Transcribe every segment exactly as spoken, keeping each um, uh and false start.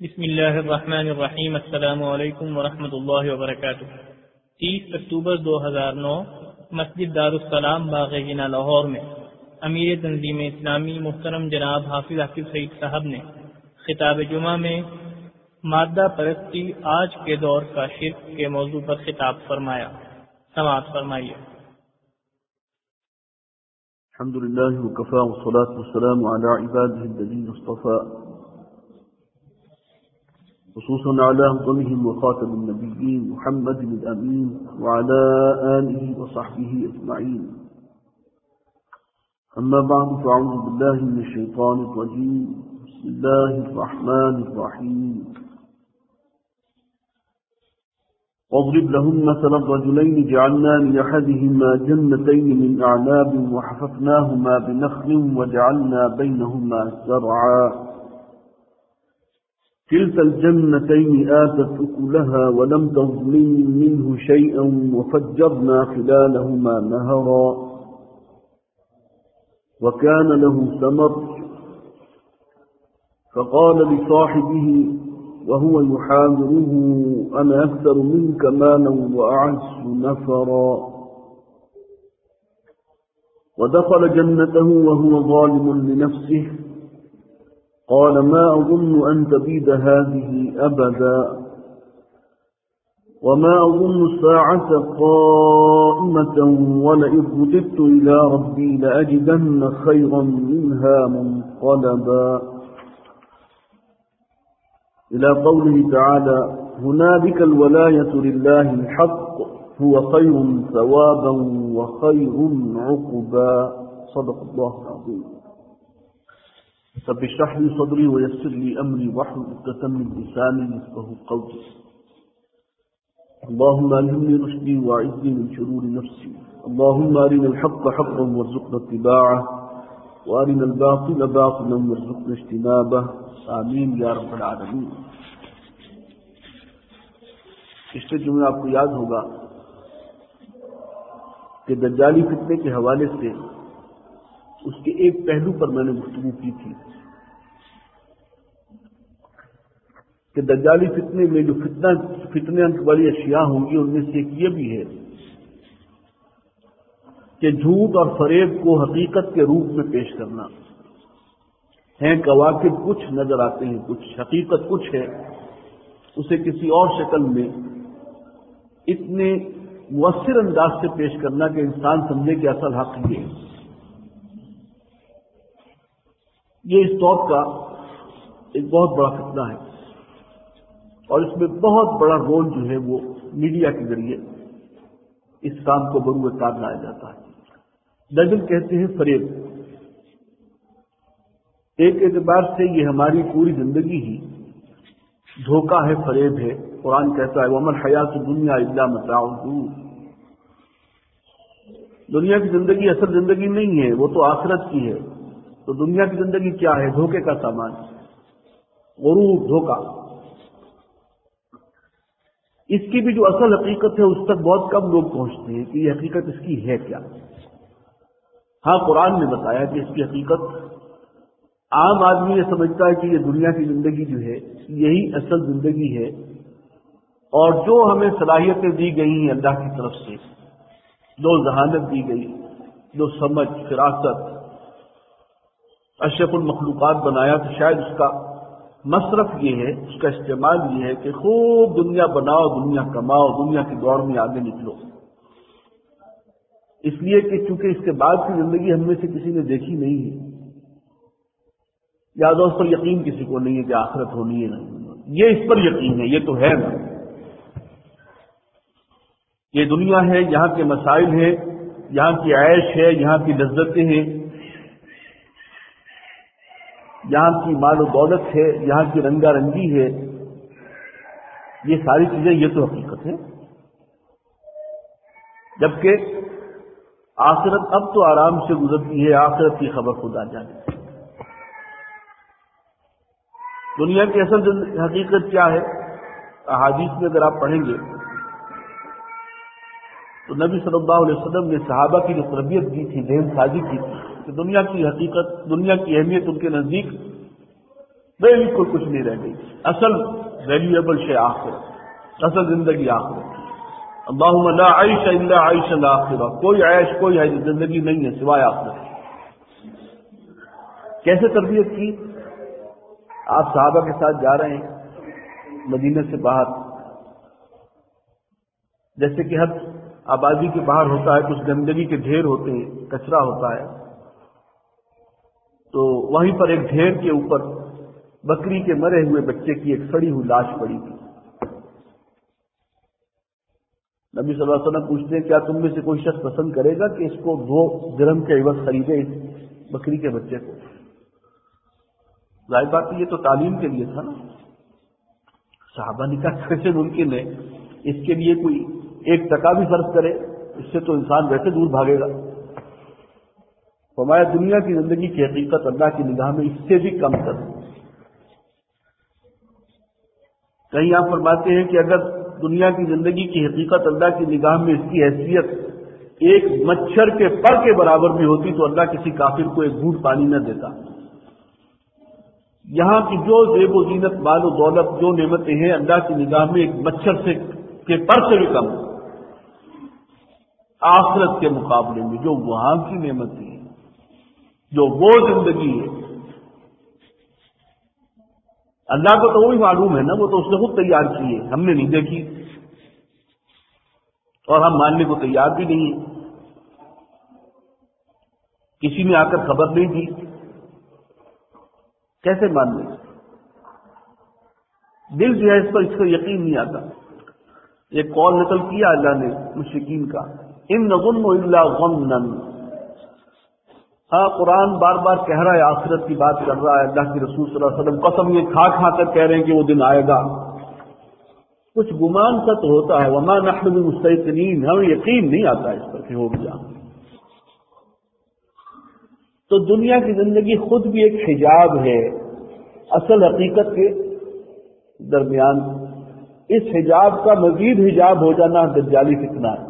بسم اللہ الرحمن الرحیم۔ السلام علیکم ورحمۃ اللہ وبرکاتہ۔ تیس اکتوبر دو ہزار نو مسجد دارالسلام باغ جناح لاہور میں امیر تنظیم اسلامی محترم جناب حافظ عاقب سعید صاحب نے خطاب جمعہ میں مادہ پرستی آج کے دور کا شرک کے موضوع پر خطاب فرمایا۔ سماعت فرمائیے۔ الحمد لله وكفى والصلاة والسلام على عباده الذين اصطفى، خصوصا على أفضلهم وخاتم النبيين محمد الأمين وعلى آله وصحبه أجمعين. أما بعد، فأعوذ بالله من الشيطان الرجيم. بسم الله الرحمن الرحيم. واضرب لهم مثل الرجلين جعلنا لأحدهما جنتين من أعناب وحففناهما بنخل وجعلنا بينهما زرعا كلتا الجنتين آتت أكلها ولم تظلم منه شيئا وفجرنا خلالهما نهرا وكان له ثمر فقال لصاحبه وهو يحاوره أنا أكثر منك مالا وأعز نفرا ودخل جنته وهو ظالم لنفسه قال ما أظن أن تبيد هذه أبدا وما أظن الساعة قائمة ولئن رددت إلى ربي لأجدن خيرا منها منقلبا إلى قوله تعالى هنالك الولاية لله الحق هو خير ثوابا وخير عقبا صدق الله العظيم. رب اشرح لي صدري ويسر لي أمري واحلل عقدة من لساني يفقهوا قولي. اللهم ألهمني رشدي وأعذني من شرور نفسي. اللهم أرنا الحق حقا وارزقنا اتباعه وأرنا الباطل باطلا وارزقنا اجتنابه. آمین یا رب العالمین. پچھلے جمعے آپ کو یاد ہوگا کہ دجالی فتنے کے حوالے سے اس کے ایک پہلو پر میں نے گفتگو کی تھی کہ دجالی فتنے میں جو فتنہ فتنے والی اشیاء ہوں گی ان میں سے ایک یہ بھی ہے کہ جھوٹ اور فریب کو حقیقت کے روپ میں پیش کرنا. ہیں کواکب کچھ نظر آتے ہیں کچھ، حقیقت کچھ ہے، اسے کسی اور شکل میں اتنے مؤثر انداز سے پیش کرنا کہ انسان سمجھے کہ اصل حق یہ ہے. یہ اس دور کا ایک بہت بڑا فتنہ ہے اور اس میں بہت بڑا رول جو ہے وہ میڈیا کے ذریعے اس کام کو بروئے کار لایا جاتا ہے. دجل کہتے ہیں فریب. ایک اعتبار سے یہ ہماری پوری زندگی ہی دھوکہ ہے، فریب ہے. قرآن کہتا ہے وَمَا الْحَيَاةُ الدُّنْيَا إِلَّا مَتَاعُ الْغُرُورِ. دنیا کی زندگی اصل زندگی نہیں ہے، وہ تو آخرت کی ہے. تو دنیا کی زندگی کیا ہے؟ دھوکے کا سامان، غرور، دھوکہ. اس کی بھی جو اصل حقیقت ہے اس تک بہت کم لوگ پہنچتے ہیں کہ یہ حقیقت اس کی ہے کیا. ہاں، قرآن نے بتایا کہ اس کی حقیقت عام آدمی یہ سمجھتا ہے کہ یہ دنیا کی زندگی جو ہے یہی اصل زندگی ہے، اور جو ہمیں صلاحیتیں دی گئی ہیں اللہ کی طرف سے، جو ذہانت دی گئی، جو سمجھ، فراست، اشرف المخلوقات بنایا، تو شاید اس کا مصرف یہ ہے، اس کا استعمال یہ ہے کہ خوب دنیا بناؤ، دنیا کماؤ، دنیا کی دوڑ میں آگے نکلو. اس لیے کہ چونکہ اس کے بعد کی زندگی ہم میں سے کسی نے دیکھی نہیں ہے، یا اس پر یقین کسی کو نہیں ہے کہ آخرت ہونی ہے. نہیں، یہ اس پر یقین ہے، یہ تو ہے نا. یہ دنیا ہے، یہاں کے مسائل ہیں، یہاں کی عیش ہے، یہاں کی لذتیں ہیں، یہاں کی مال و دولت ہے، یہاں کی رنگا رنگی ہے. یہ ساری چیزیں یہ تو حقیقت ہے. جبکہ آخرت اب تو آرام سے گزرتی ہے، آخرت کی خبر خدا جانے. دنیا کی اصل حقیقت کیا ہے؟ احادیث میں اگر آپ پڑھیں گے تو نبی صلی اللہ علیہ وسلم نے صحابہ کی جو تربیت کی تھی، ذہن سازی کی تھی کہ دنیا کی حقیقت، دنیا کی اہمیت ان کے نزدیک بالکل کچھ نہیں رہ گئی. اصل ویلیویبل شے آخرت، اصل زندگی آخرت. اللہم لا عیش الا عیش الاخرہ، کوئی عیش کوئی زندگی نہیں ہے سوائے آخرت. کیسے تربیت کی؟ آپ صحابہ کے ساتھ جا رہے ہیں مدینہ سے باہر، جیسے کہ ہر آبادی کے باہر ہوتا ہے کچھ گندگی کے ڈھیر ہوتے ہیں، کچرا ہوتا ہے، تو وہیں پر ایک ڈھیر کے اوپر بکری کے مرے ہوئے بچے کی ایک سڑی ہوئی لاش پڑی تھی. نبی صلی اللہ علیہ وسلم پوچھتے ہیں کیا تم میں سے کوئی شخص پسند کرے گا کہ اس کو دو درہم کے عوض خریدے اس بکری کے بچے کو؟ ظاہر بات ہے یہ تو تعلیم کے لیے تھا نا. صحابہ نے کہا کیسے ممکن ہے، اس کے لیے کوئی ایک ٹکا بھی خرچ کرے، اس سے تو انسان ویسے دور بھاگے گا. فرمایا دنیا کی زندگی کی حقیقت اللہ کی نگاہ میں اس سے بھی کم تر. کہیں آپ فرماتے ہیں کہ اگر دنیا کی زندگی کی حقیقت اللہ کی نگاہ میں اس کی حیثیت ایک مچھر کے پر کے برابر بھی ہوتی تو اللہ کسی کافر کو ایک گھونٹ پانی نہ دیتا. یہاں کی جو زیب و زینت، مال و دولت، جو نعمتیں ہیں اللہ کی نگاہ میں ایک مچھر سے کے پر سے بھی کم آخرت کے مقابلے میں. جو وہاں کی نعمتیں ہیں، جو وہ زندگی ہے، اللہ کو تو وہی معلوم ہے نا، وہ تو اس نے خود تیار کی ہے، ہم نے نہیں دیکھی اور ہم ماننے کو تیار بھی نہیں ہیں. کسی نے آ کر خبر نہیں دی، کیسے مان لیں؟ دل جو ہے اس پر اس کو یقین نہیں آتا. ایک قول نقل کیا اللہ نے مشرکین کا، ان نظن الا ظنا. ہاں قرآن بار بار کہہ رہا ہے، آخرت کی بات کر رہا ہے، اللہ کے رسول صلی اللہ علیہ وسلم قسم یہ کھا کھا کر کہہ رہے ہیں کہ وہ دن آئے گا. کچھ گمان سا تو ہوتا ہے، وما نحن بمستيقنين، ہمیں یقین نہیں آتا اس پر کہ ہو گیا. تو دنیا کی زندگی خود بھی ایک حجاب ہے اصل حقیقت کے درمیان. اس حجاب کا مزید حجاب ہو جانا دجالی فتنہ ہے.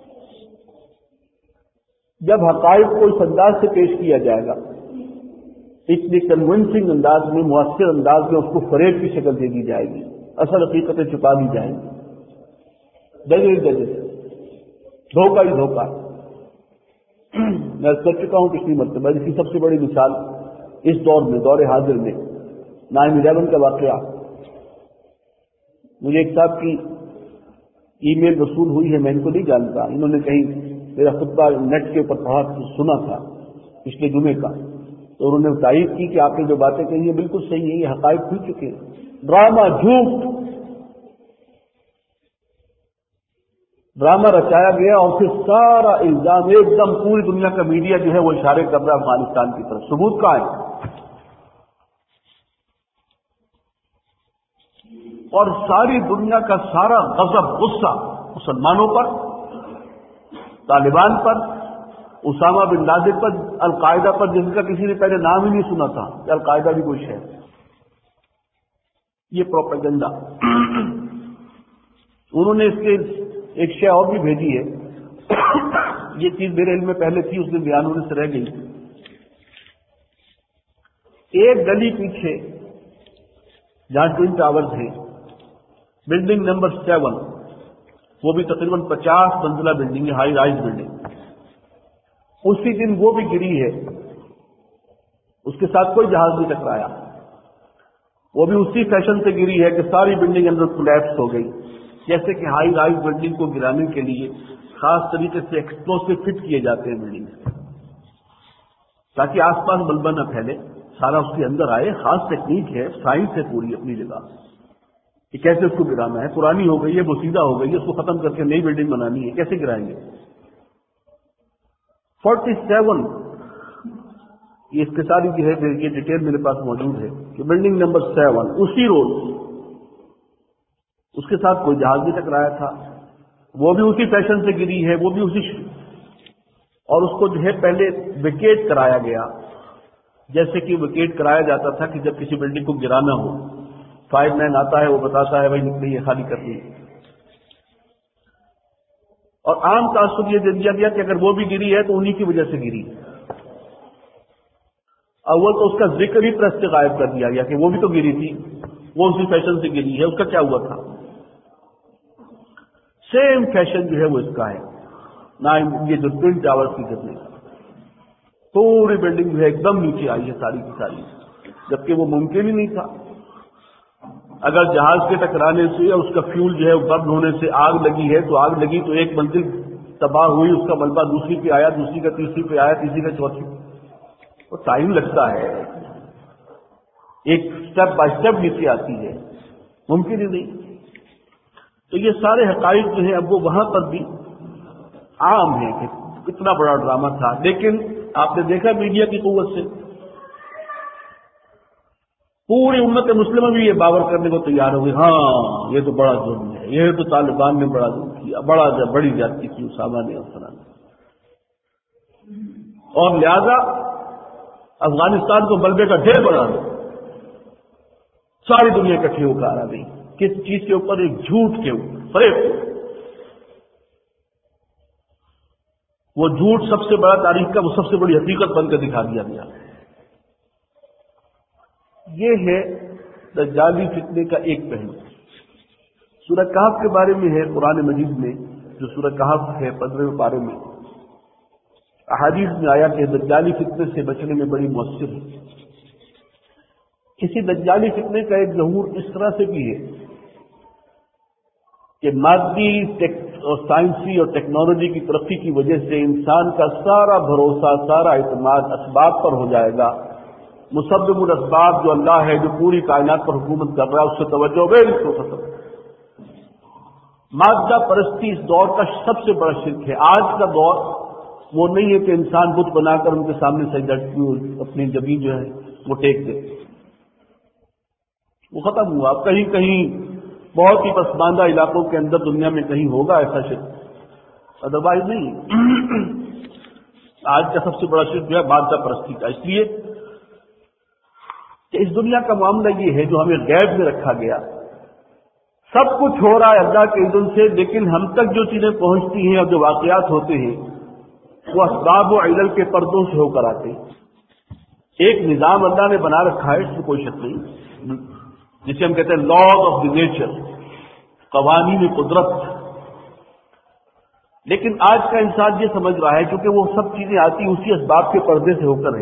جب حقائق کو اس انداز سے پیش کیا جائے گا، اتنی کنونسنگ انداز میں، مؤثر انداز میں، اس کو فریب کی شکل دے دی جائے گی، اصل حقیقتیں چھپا دی جائیں گی، دجے دجے دھوکہ ہی دھوکہ. میں کر چکا ہوں پچھلی مرتبہ، جس کی سب سے بڑی مثال اس دور میں، دور حاضر میں، نائن الیون کا واقعہ. مجھے ایک صاحب کی ای میل وصول ہوئی ہے، میں ان کو نہیں جانتا، انہوں نے کہیں میرا خطبہ نیٹ کے اوپر پڑھا سنا تھا پچھلے جمعے کا، تو انہوں نے تعریف کی کہ آپ نے جو باتیں کہی ہیں بالکل صحیح ہے، یہ حقائق کھل چکے ہیں. ڈرامہ، جھوٹ ڈرامہ رچایا گیا اور پھر سارا الزام ایک دم پوری دنیا کا میڈیا جو ہے وہ اشارے کر رہا ہے افغانستان کی طرف. ثبوت کہاں ہے؟ اور ساری دنیا کا سارا غضب، غصہ مسلمانوں پر، طالبان پر، اسامہ بن لادن پر، القاعدہ پر، جن کا کسی نے پہلے نام ہی نہیں سنا تھا کہ القاعدہ بھی کوئی ہے. یہ پروپیگنڈا. انہوں نے اس کے ایک شے اور بھی بھیجی ہے، یہ چیز میرے علم میں پہلے تھی، اس دن بیان ہونے سے رہ گئی. ایک گلی پیچھے جہاں ٹوئن ٹاورز ہیں، بلڈنگ نمبر سیون، وہ بھی تقریباً پچاس منزلہ بلڈنگ ہے، ہائی رائز بلڈنگ. اسی دن وہ بھی گری ہے، اس کے ساتھ کوئی جہاز نہیں ٹکرایا. وہ بھی اسی فیشن سے گری ہے کہ ساری بلڈنگ اندر کولیپس ہو گئی. جیسے کہ ہائی رائز بلڈنگ کو گرانے کے لیے خاص طریقے سے ایکسپلوسو فٹ کیے جاتے ہیں بلڈنگ، تاکہ آس پاس ملبہ نہ پھیلے، سارا اس کے اندر آئے. خاص ٹیکنیک ہے، سائنس ہے پوری اپنی جگہ کہ کیسے اس کو گرانا ہے. پرانی ہو گئی ہے، بوسیدہ ہو گئی ہے، اس کو ختم کر کے نئی بلڈنگ بنانی ہے، کیسے گرائیں گے؟ فورٹی سیون یہ اس کے ساری جو ہے یہ ڈیٹیل میرے پاس موجود ہے کہ بلڈنگ نمبر سیون اسی روز، اس کے ساتھ کوئی جہاز بھی ٹکرایا تھا، وہ بھی اسی فیشن سے گری ہے، وہ بھی اسی ش... اور اس کو جو ہے پہلے ویکیٹ کرایا گیا، جیسے کہ ویکیٹ کرایا جاتا تھا کہ جب کسی بلڈنگ کو گرانا ہو، فائر مین آتا ہے، وہ بتاتا ہے بھائی نکلی ہے، خالی کرنی ہے. اور عام تاثر یہ دے دیا گیا کہ اگر وہ بھی گری ہے تو انہی کی وجہ سے گری. اول تو اس کا ذکر ہی پریس سے غائب کر دیا گیا کہ وہ بھی تو گری تھی، وہ اسی فیشن سے گری ہے، اس کا کیا ہوا تھا؟ سیم فیشن جو ہے وہ اس کا ہے. نہ یہ جو ٹوین ٹاورز کی گرنے پوری بلڈنگ جو ہے ایک دم نیچے آئی ہے ساری کی ساری، جبکہ وہ ممکن ہی نہیں تھا. اگر جہاز کے ٹکرانے سے یا اس کا فیول جو ہے برن ہونے سے آگ لگی ہے تو آگ لگی تو ایک منزل تباہ ہوئی، اس کا ملبہ دوسری پہ آیا، دوسری کا تیسری پہ آیا، تیسری کا چوتھی. وہ ٹائم لگتا ہے، ایک سٹیپ بائی سٹیپ نیچے آتی ہے، ممکن ہی نہیں. تو یہ سارے حقائق جو ہیں اب وہ وہاں پر بھی عام ہیں کہ کتنا بڑا ڈرامہ تھا. لیکن آپ نے دیکھا میڈیا کی قوت سے پوری امت مسلمہ بھی یہ باور کرنے کو تیار ہو گئی، ہاں یہ تو بڑا ظلم ہے، یہ تو طالبان نے بڑا ظلم کیا، بڑا بڑی زیادتی کی اسامہ نے اور فلاں نے، اور لہذا افغانستان کو ملبے کا ڈھیر بنا دو. ساری دنیا اکٹھی ہو کر آ گئی کس چیز کے اوپر؟ ایک جھوٹ کے اوپر، فریب. وہ جھوٹ سب سے بڑا تاریخ کا وہ سب سے بڑی حقیقت بن کر دکھا دیا گیا. یہ ہے دجالی فتنے کا ایک پہلو. سورہ کہف کے بارے میں ہے قرآن مجید میں، جو سورہ کہف ہے پندرہویں پارے میں احادیث میں آیا کہ دجالی فتنے سے بچنے میں بڑی مؤثر ہے. کسی دجالی فتنے کا ایک ظہور اس طرح سے بھی ہے کہ مادی اور سائنسی اور ٹیکنالوجی کی ترقی کی وجہ سے انسان کا سارا بھروسہ، سارا اعتماد اسباب پر ہو جائے گا. مسبب الاسباب جو اللہ ہے، جو پوری کائنات پر حکومت کر رہا ہے، اس سے توجہ بالکل ختم. مادہ پرستی اس دور کا سب سے بڑا شرک ہے. آج کا دور وہ نہیں ہے کہ انسان بت بنا کر ان کے سامنے سجدہ اپنی زمین جو ہے وہ ٹیک دے، وہ ختم ہوا. کہیں کہیں بہت ہی پسماندہ علاقوں کے اندر دنیا میں کہیں ہوگا ایسا شرک، ادروائز نہیں. آج کا سب سے بڑا شرک جو ہے مادہ پرستی کا. اس لیے کہ اس دنیا کا معاملہ یہ ہے جو ہمیں غیب میں رکھا گیا، سب کچھ ہو رہا ہے اللہ کے اذن سے، لیکن ہم تک جو چیزیں پہنچتی ہیں اور جو واقعات ہوتے ہیں وہ اسباب و علل کے پردوں سے ہو کر آتے ہیں. ایک نظام اللہ نے بنا رکھا ہے، اس میں کوئی شک نہیں، جسے ہم کہتے ہیں لاز آف دی نیچر، قوانین قدرت. لیکن آج کا انسان یہ سمجھ رہا ہے کیونکہ وہ سب چیزیں آتی اسی اسباب کے پردے سے ہو کر ہے،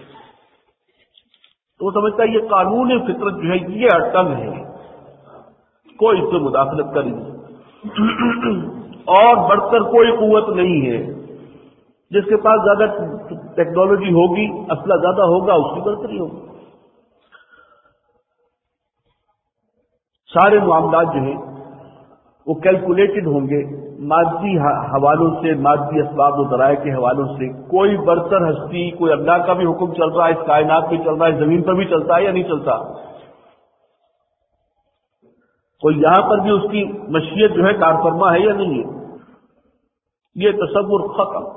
تو وہ سمجھتا ہے یہ قانون فطرت جو ہے یہ اٹل ہے، کوئی اس سے مداخلت کر نہیں، اور بڑھ کر کوئی قوت نہیں ہے. جس کے پاس زیادہ ٹیکنالوجی ہوگی، اسلحہ زیادہ ہوگا، اس کی برتری ہوگی. سارے معاملات جو ہیں وہ کیلکولیٹڈ ہوں گے مادی حوالوں سے، مادی اسباب و ذرائع کے حوالوں سے. کوئی برتر ہستی، کوئی اللہ کا بھی حکم چل رہا ہے، اس کائنات میں چل رہا ہے، زمین پر بھی چلتا ہے یا نہیں چلتا؟ کوئی یہاں پر بھی اس کی مشیت جو ہے کارفرما ہے یا نہیں ہے؟ یہ تصور ختم.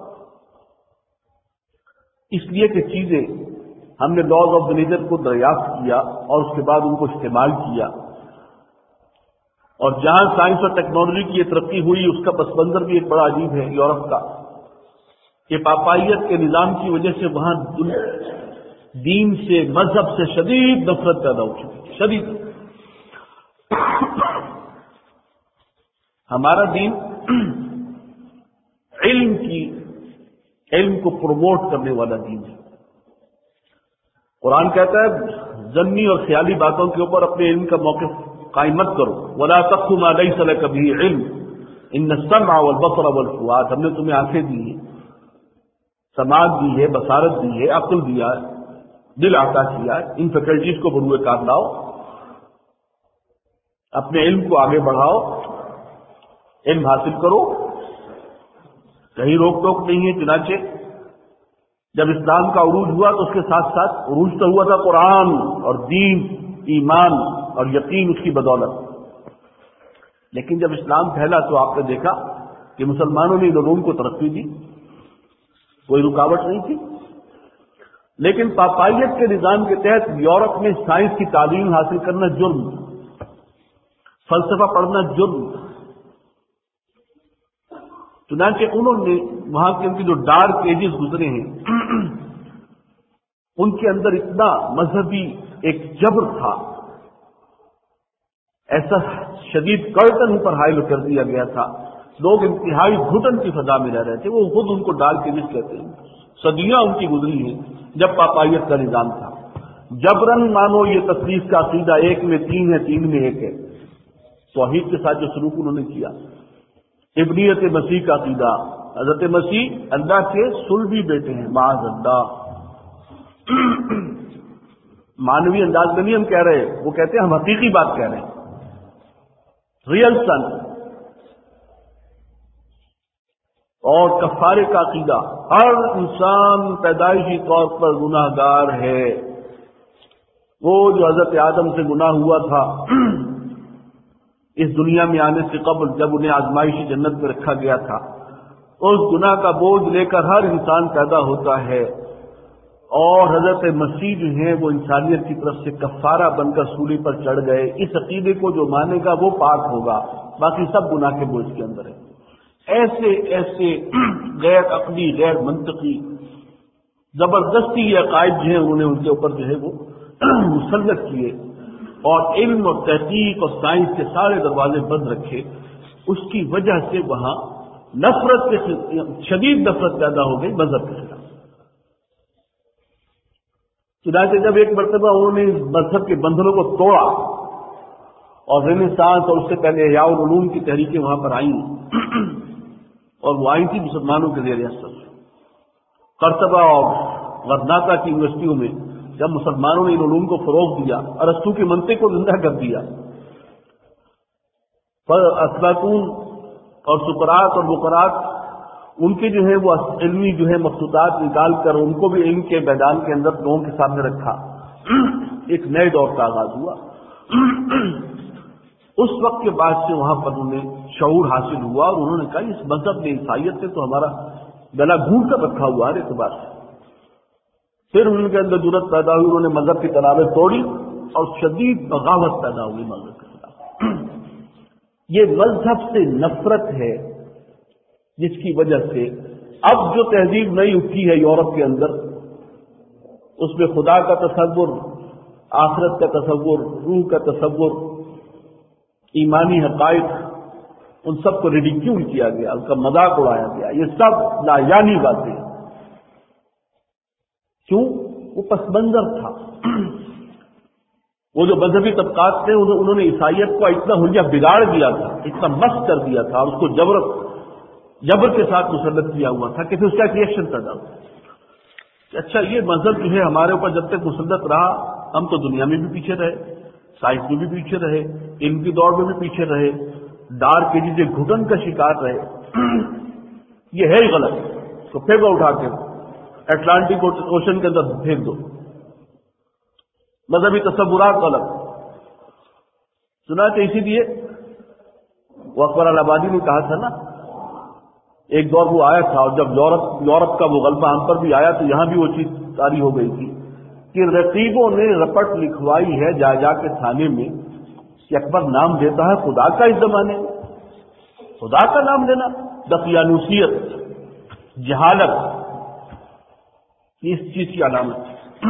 اس لیے کہ چیزیں ہم نے لاز آف دی نیچر کو دریافت کیا اور اس کے بعد ان کو استعمال کیا، اور جہاں سائنس اور ٹیکنالوجی کی یہ ترقی ہوئی اس کا پس منظر بھی ایک بڑا عجیب ہے. یورپ کا کہ پاپائیت کے نظام کی وجہ سے وہاں دین سے، مذہب سے شدید نفرت پیدا ہو چکی، شدید. ہمارا دین علم کی علم کو پروموٹ کرنے والا دین ہے. قرآن کہتا ہے ظنی اور خیالی باتوں کے اوپر اپنے علم کا موقف قائم مت کرو. ولا تقف ما ليس لك به علم ان السمع والبصر والفؤاد. ہم نے تمہیں آنکھیں دی ہیں، سماعت دی ہے، بصارت دی ہے، عقل دیا ہے، دل عطا کیا ہے. ان فیکلٹیز کو بروئے کار لاؤ، اپنے علم کو آگے بڑھاؤ، علم حاصل کرو، کہیں روک ٹوک نہیں ہے. چنانچہ جب اسلام کا عروج ہوا تو اس کے ساتھ ساتھ عروج تو ہوا تھا قرآن اور دین، ایمان اور یقین اس کی بدولت. لیکن جب اسلام پھیلا تو آپ نے دیکھا کہ مسلمانوں نے علوم کو ترقی دی، کوئی رکاوٹ نہیں تھی. لیکن پاپائیت کے نظام کے تحت یورپ میں سائنس کی تعلیم حاصل کرنا جرم، فلسفہ پڑھنا جرم. چنانچہ انہوں نے وہاں کے ان کے جو ڈارک ایجز گزرے ہیں ان کے اندر اتنا مذہبی ایک جبر تھا، ایسا شدید کرٹن اوپر حائل کر دیا گیا تھا، لوگ انتہائی گھٹن کی فضا میں رہ رہے تھے. وہ خود ان کو ڈال کے رزق کہتے ہیں. صدیاں ان کی گزری ہیں جب پاپائیت کا نظام تھا. جبرن مانو یہ تصریف کا عقیدہ ایک میں تین ہے، تین میں ایک ہے. توحید کے ساتھ جو سلوک انہوں نے کیا. ابنیت مسیح کا عقیدہ، حضرت مسیح اللہ کے صلبی بیٹے ہیں، معاذ اللہ. مانوی انداز میں نہیں ہم کہہ رہے، وہ کہتے ہیں ہم حقیقی بات کہہ رہے ہیں، ریئل سن. اور کفارے کا عقیدہ، ہر انسان پیدائشی طور پر گناہ گار ہے. وہ جو حضرت آدم سے گناہ ہوا تھا اس دنیا میں آنے سے قبل، جب انہیں آزمائشی جنت میں رکھا گیا تھا، اس گناہ کا بوجھ لے کر ہر انسان پیدا ہوتا ہے. اور حضرت مسیح جو ہیں وہ انسانیت کی طرف سے کفارہ بن کر سولی پر چڑھ گئے. اس عقیدے کو جو مانے گا وہ پاک ہوگا، باقی سب گناہ کے بوجھ کے اندر ہے. ایسے ایسے غیر عقلی، غیر منطقی، زبردستی یہ عقائد جو ہیں انہوں نے ان کے اوپر جو ہے وہ مسلط کیے، اور علم اور تحقیق اور سائنس کے سارے دروازے بند رکھے. اس کی وجہ سے وہاں نفرت کے شدید نفرت پیدا ہو گئی مذہب کے خلاف. چنانچہ جب ایک مرتبہ انہوں نے مذہب کے بندھنوں کو توڑا اور رینیسانس اور اس سے پہلے احیاء العلوم کی تحریکیں وہاں پر آئیں، اور وہ آئی تھی مسلمانوں کے زیر اثر. قرطبہ اور غرناطہ کی یونیورسٹیوں میں جب مسلمانوں نے ان علوم کو فروغ دیا، ارسطو کی منطق کو زندہ کر دیا، پر افلاطون اور سقراط اور بقراط ان کے جو ہے وہ علمی جو ہے مخطوطات نکال کر ان کو بھی علم کے میدان کے اندر لوگوں کے سامنے رکھا، ایک نئے دور کا آغاز ہوا. اس وقت کے بعد سے وہاں پر انہیں شعور حاصل ہوا، اور انہوں نے کہا اس مذہب نے عیسائیت سے تو ہمارا گلا گھونٹ کر رکھا ہوا ہر اعتبار سے. پھر ان کے اندر جرأت پیدا ہوئی، انہوں نے مذہب کی تنابیں توڑی اور شدید بغاوت پیدا ہوئی مذہب کے خلاف. یہ مذہب سے نفرت ہے جس کی وجہ سے اب جو تہذیب نئی اٹھی ہے یورپ کے اندر، اس میں خدا کا تصور، آخرت کا تصور، روح کا تصور، ایمانی حقائق، ان سب کو ریڈیکیول کیا گیا، ان کا مذاق اڑایا گیا. یہ سب لا یعنی باتیں. کیوں؟ وہ پس منظر تھا. وہ جو مذہبی طبقات تھے انہوں نے عیسائیت کو اتنا حلیہ بگاڑ دیا تھا، اتنا مست کر دیا تھا، اور اس کو جبر جبر کے ساتھ مسلط کیا ہوا تھا کہ پھر اس کا ریئیکشن پیدا ہوا کہ اچھا یہ مذہب جو ہے ہمارے اوپر جب تک مسلط رہا، ہم تو دنیا میں بھی پیچھے رہے، سائنس میں بھی پیچھے رہے، علم کی دوڑ میں بھی پیچھے رہے، ڈارک ایجز کے گھٹن کا شکار رہے. یہ ہے ہی غلط. تو پھر وہ اٹھا کے اٹلانٹک اوشن کے اندر پھینک دو. مذہبی تصورات غلط. سنا کہ اسی لیے وہ اکبر الآبادی نے کہا تھا نا، ایک دور وہ آیا تھا، اور جب یورپ یورپ کا وہ غلبہ ہم پر بھی آیا تو یہاں بھی وہ چیز طاری ہو گئی تھی کہ رقیبوں نے رپٹ لکھوائی ہے جا جا کے تھانے میں کہ اکبر نام دیتا ہے خدا کا اس زمانے میں. خدا کا نام لینا دقیانوسیت، جہالت، اس چیز کی علامت.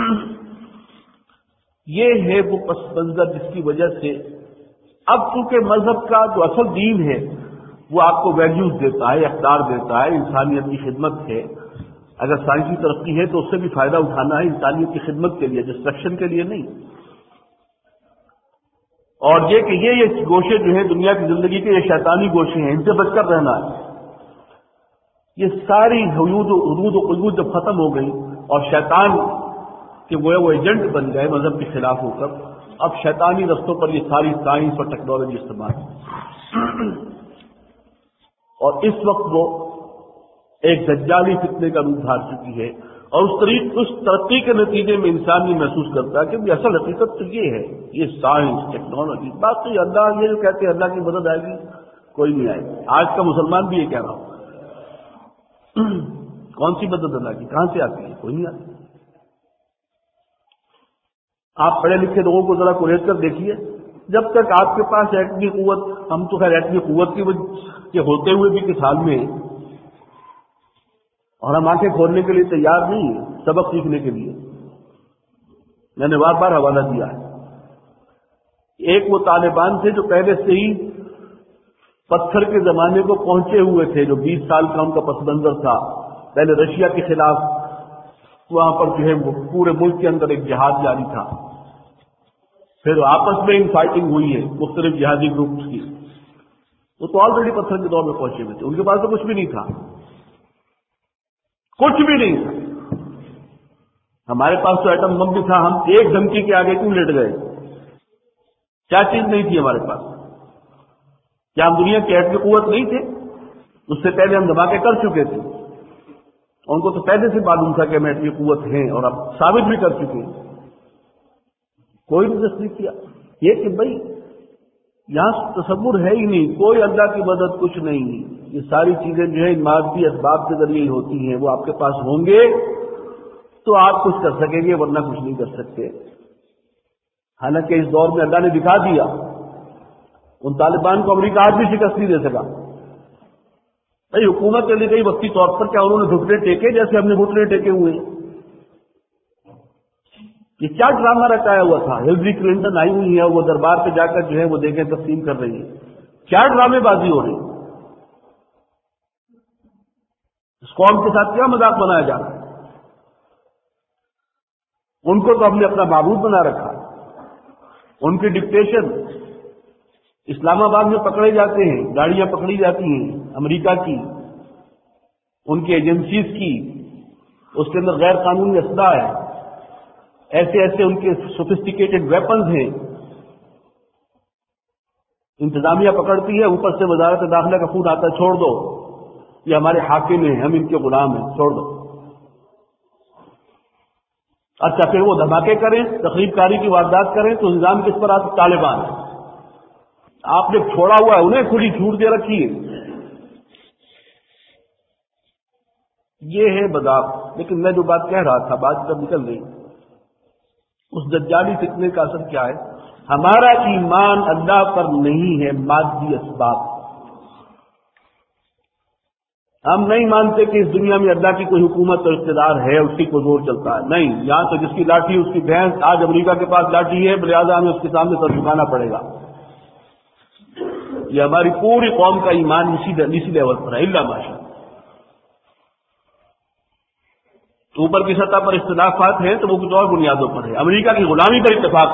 یہ ہے وہ پس منظر جس کی وجہ سے اب چونکہ مذہب کا جو اصل دین ہے وہ آپ کو ویلیوز دیتا ہے، اقدار دیتا ہے، انسانیت کی خدمت ہے. اگر سائنسی ترقی ہے تو اس سے بھی فائدہ اٹھانا ہے انسانیت کی خدمت کے لیے، ڈسٹرکشن کے لیے نہیں. اور یہ کہ یہ یہ گوشے جو ہیں دنیا کی زندگی کے، یہ شیطانی گوشے ہیں، ان سے بچ کر رہنا ہے. یہ ساری حدود حدود و قیود جب ختم ہو گئی اور شیطان کہ وہ وہ ایجنٹ بن گئے مذہب کے خلاف ہو کر، اب شیطانی رستوں پر یہ ساری سائنس اور ٹیکنالوجی استعمال ہے. اور اس وقت وہ ایک دجالی فتنے کا روپ دھار چکی ہے، اور اس طریق اس ترقی کے نتیجے میں انسان یہ محسوس کرتا ہے کہ اصل حقیقت تو یہ ہے، یہ سائنس ٹیکنالوجی. باقی اللہ یہ جو کہتے ہیں اللہ کی مدد آئے گی، کوئی نہیں آئے گی. آج کا مسلمان بھی یہ کہہ رہا ہوں، کون سی مدد اللہ کی، کہاں سے آتی ہے؟ کوئی نہیں آتی. آپ پڑھے لکھے لوگوں کو ذرا کوریت کر دیکھیے، جب تک آپ کے پاس ایٹمی قوت، ہم تو خیر ایٹمی قوت کی وجہ کے ہوتے ہوئے بھی کس حال میں ہیں، اور ہم آنکھیں کھولنے کے لیے تیار نہیں ہیں سبق سیکھنے کے لیے. میں نے بار بار حوالہ دیا ہے. ایک وہ طالبان تھے جو پہلے سے ہی پتھر کے زمانے کو پہنچے ہوئے تھے، جو بیس سال کا ان کا پس منظر تھا. پہلے رشیا کے خلاف وہاں پر جو ہے پورے ملک کے اندر ایک جہاد جاری تھا، پھر آپس میں ان فائٹنگ ہوئی ہے مختلف جہادی گروپس کی. وہ تو آلریڈی پتھر کے دور میں پہنچے ہوئے تھے، ان کے پاس تو کچھ بھی نہیں تھا، کچھ بھی نہیں تھا. ہمارے پاس تو ایٹم بم بھی تھا، ہم ایک دھمکی کے آگے کیوں لیٹ گئے؟ کیا چیز نہیں تھی ہمارے پاس؟ کیا ہم دنیا کی ایٹمی قوت نہیں تھے؟ اس سے پہلے ہم دھماکے کر چکے تھے. ان کو تو پہلے سے معلوم تھا کہ ہم ایٹمی قوت ہیں، اور اب ثابت بھی کر چکے ہیں. کوئی بھی نہیں کیا. یہ کہ بھائی یہاں تصور ہے ہی نہیں، کوئی اللہ کی مدد کچھ نہیں. یہ ساری چیزیں جو ہے مادی اسباب کے ذریعے ہی ہوتی ہیں. وہ آپ کے پاس ہوں گے تو آپ کچھ کر سکیں گے، ورنہ کچھ نہیں کر سکتے. حالانکہ اس دور میں اللہ نے دکھا دیا، ان طالبان کو امریکہ آج بھی شکست نہیں دے سکا. بھائی حکومت کے لیے کئی وقتی طور پر کیا انہوں نے گھٹنے ٹیکے جیسے ہم نے گھٹنے ٹیکے ہوئے؟ یہ کیا ڈرامہ رچایا ہوا تھا؟ ہلری کلنٹن آئی ہوئی ہے، وہ دربار پہ جا کر جو ہے وہ دیکھیں تقسیم کر رہی ہے. کیا ڈرامے بازی ہو رہی؟ اس قوم کے ساتھ کیا مذاق بنایا جا رہا ہے؟ ان کو تو ہم نے اپنا معبود بنا رکھا. ان کی ڈکٹیشن اسلام آباد میں پکڑے جاتے ہیں، گاڑیاں پکڑی جاتی ہیں امریکہ کی، ان کی ایجنسیز کی، اس کے اندر غیر قانونی اسلحہ ہے، ایسے ایسے ان کے سوفسٹیکیٹڈ ویپنز ہیں. انتظامیہ پکڑتی ہے، اوپر سے وزارت داخلہ کا خود آتا ہے، چھوڑ دو، یہ ہمارے حاکم ہیں، ہم ان کے غلام ہیں، چھوڑ دو. اچھا پھر وہ دھماکے کریں، تخریب کاری کی واردات کریں تو نظام کس پر آتا؟ طالبان. آپ نے چھوڑا ہوا ہے، انہیں کھلی چھوٹ دے رکھی ہے. یہ ہے بذاق. لیکن میں جو بات کہہ رہا تھا، بات جب نکل گئی، اس دجالی فتنے کا اثر کیا ہے؟ ہمارا ایمان اللہ پر نہیں ہے، مادی اسباب. ہم نہیں مانتے کہ اس دنیا میں اللہ کی کوئی حکومت اور اقتدار ہے، اس کی کوئی زور چلتا ہے. نہیں، یہاں تو جس کی لاٹھی اس کی بھینس. آج امریکہ کے پاس لاٹھی ہے، لہٰذا ہمیں اس کے سامنے سر جھکانا پڑے گا. یہ ہماری پوری قوم کا ایمان اسی اسی لیول پر ہے، الا ماشاء. اوپر کی سطح پر اختلافات ہیں تو وہ کچھ اور بنیادوں پر ہے. امریکہ کی غلامی پر اتفاق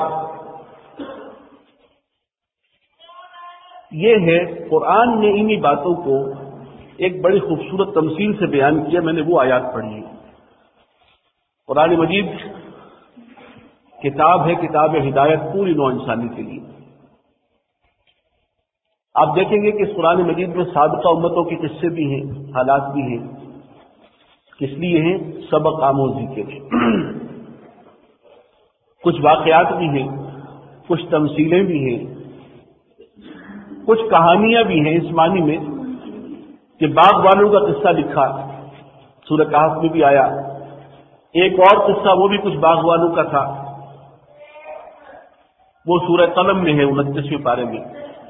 یہ ہے. قرآن نے انہی باتوں کو ایک بڑی خوبصورت تمثیل سے بیان کیا. میں نے وہ آیات پڑھی ہے. قرآن مجید کتاب ہے، کتاب ہدایت پوری نوع انسانی کے لیے. آپ دیکھیں گے کہ اس قرآن مجید میں سابقہ امتوں کے قصے بھی ہیں، حالات بھی ہیں. کس لیے ہیں؟ سبق آموزی کے لیے. کچھ واقعات بھی ہیں، کچھ تمثیلیں بھی ہیں، کچھ کہانیاں بھی ہیں اس معنی میں کہ باغ والوں کا قصہ لکھا سورہ کہف میں بھی آیا. ایک اور قصہ وہ بھی کچھ باغ والوں کا تھا، وہ سورہ قلم میں ہے انتیسویں پارے میں.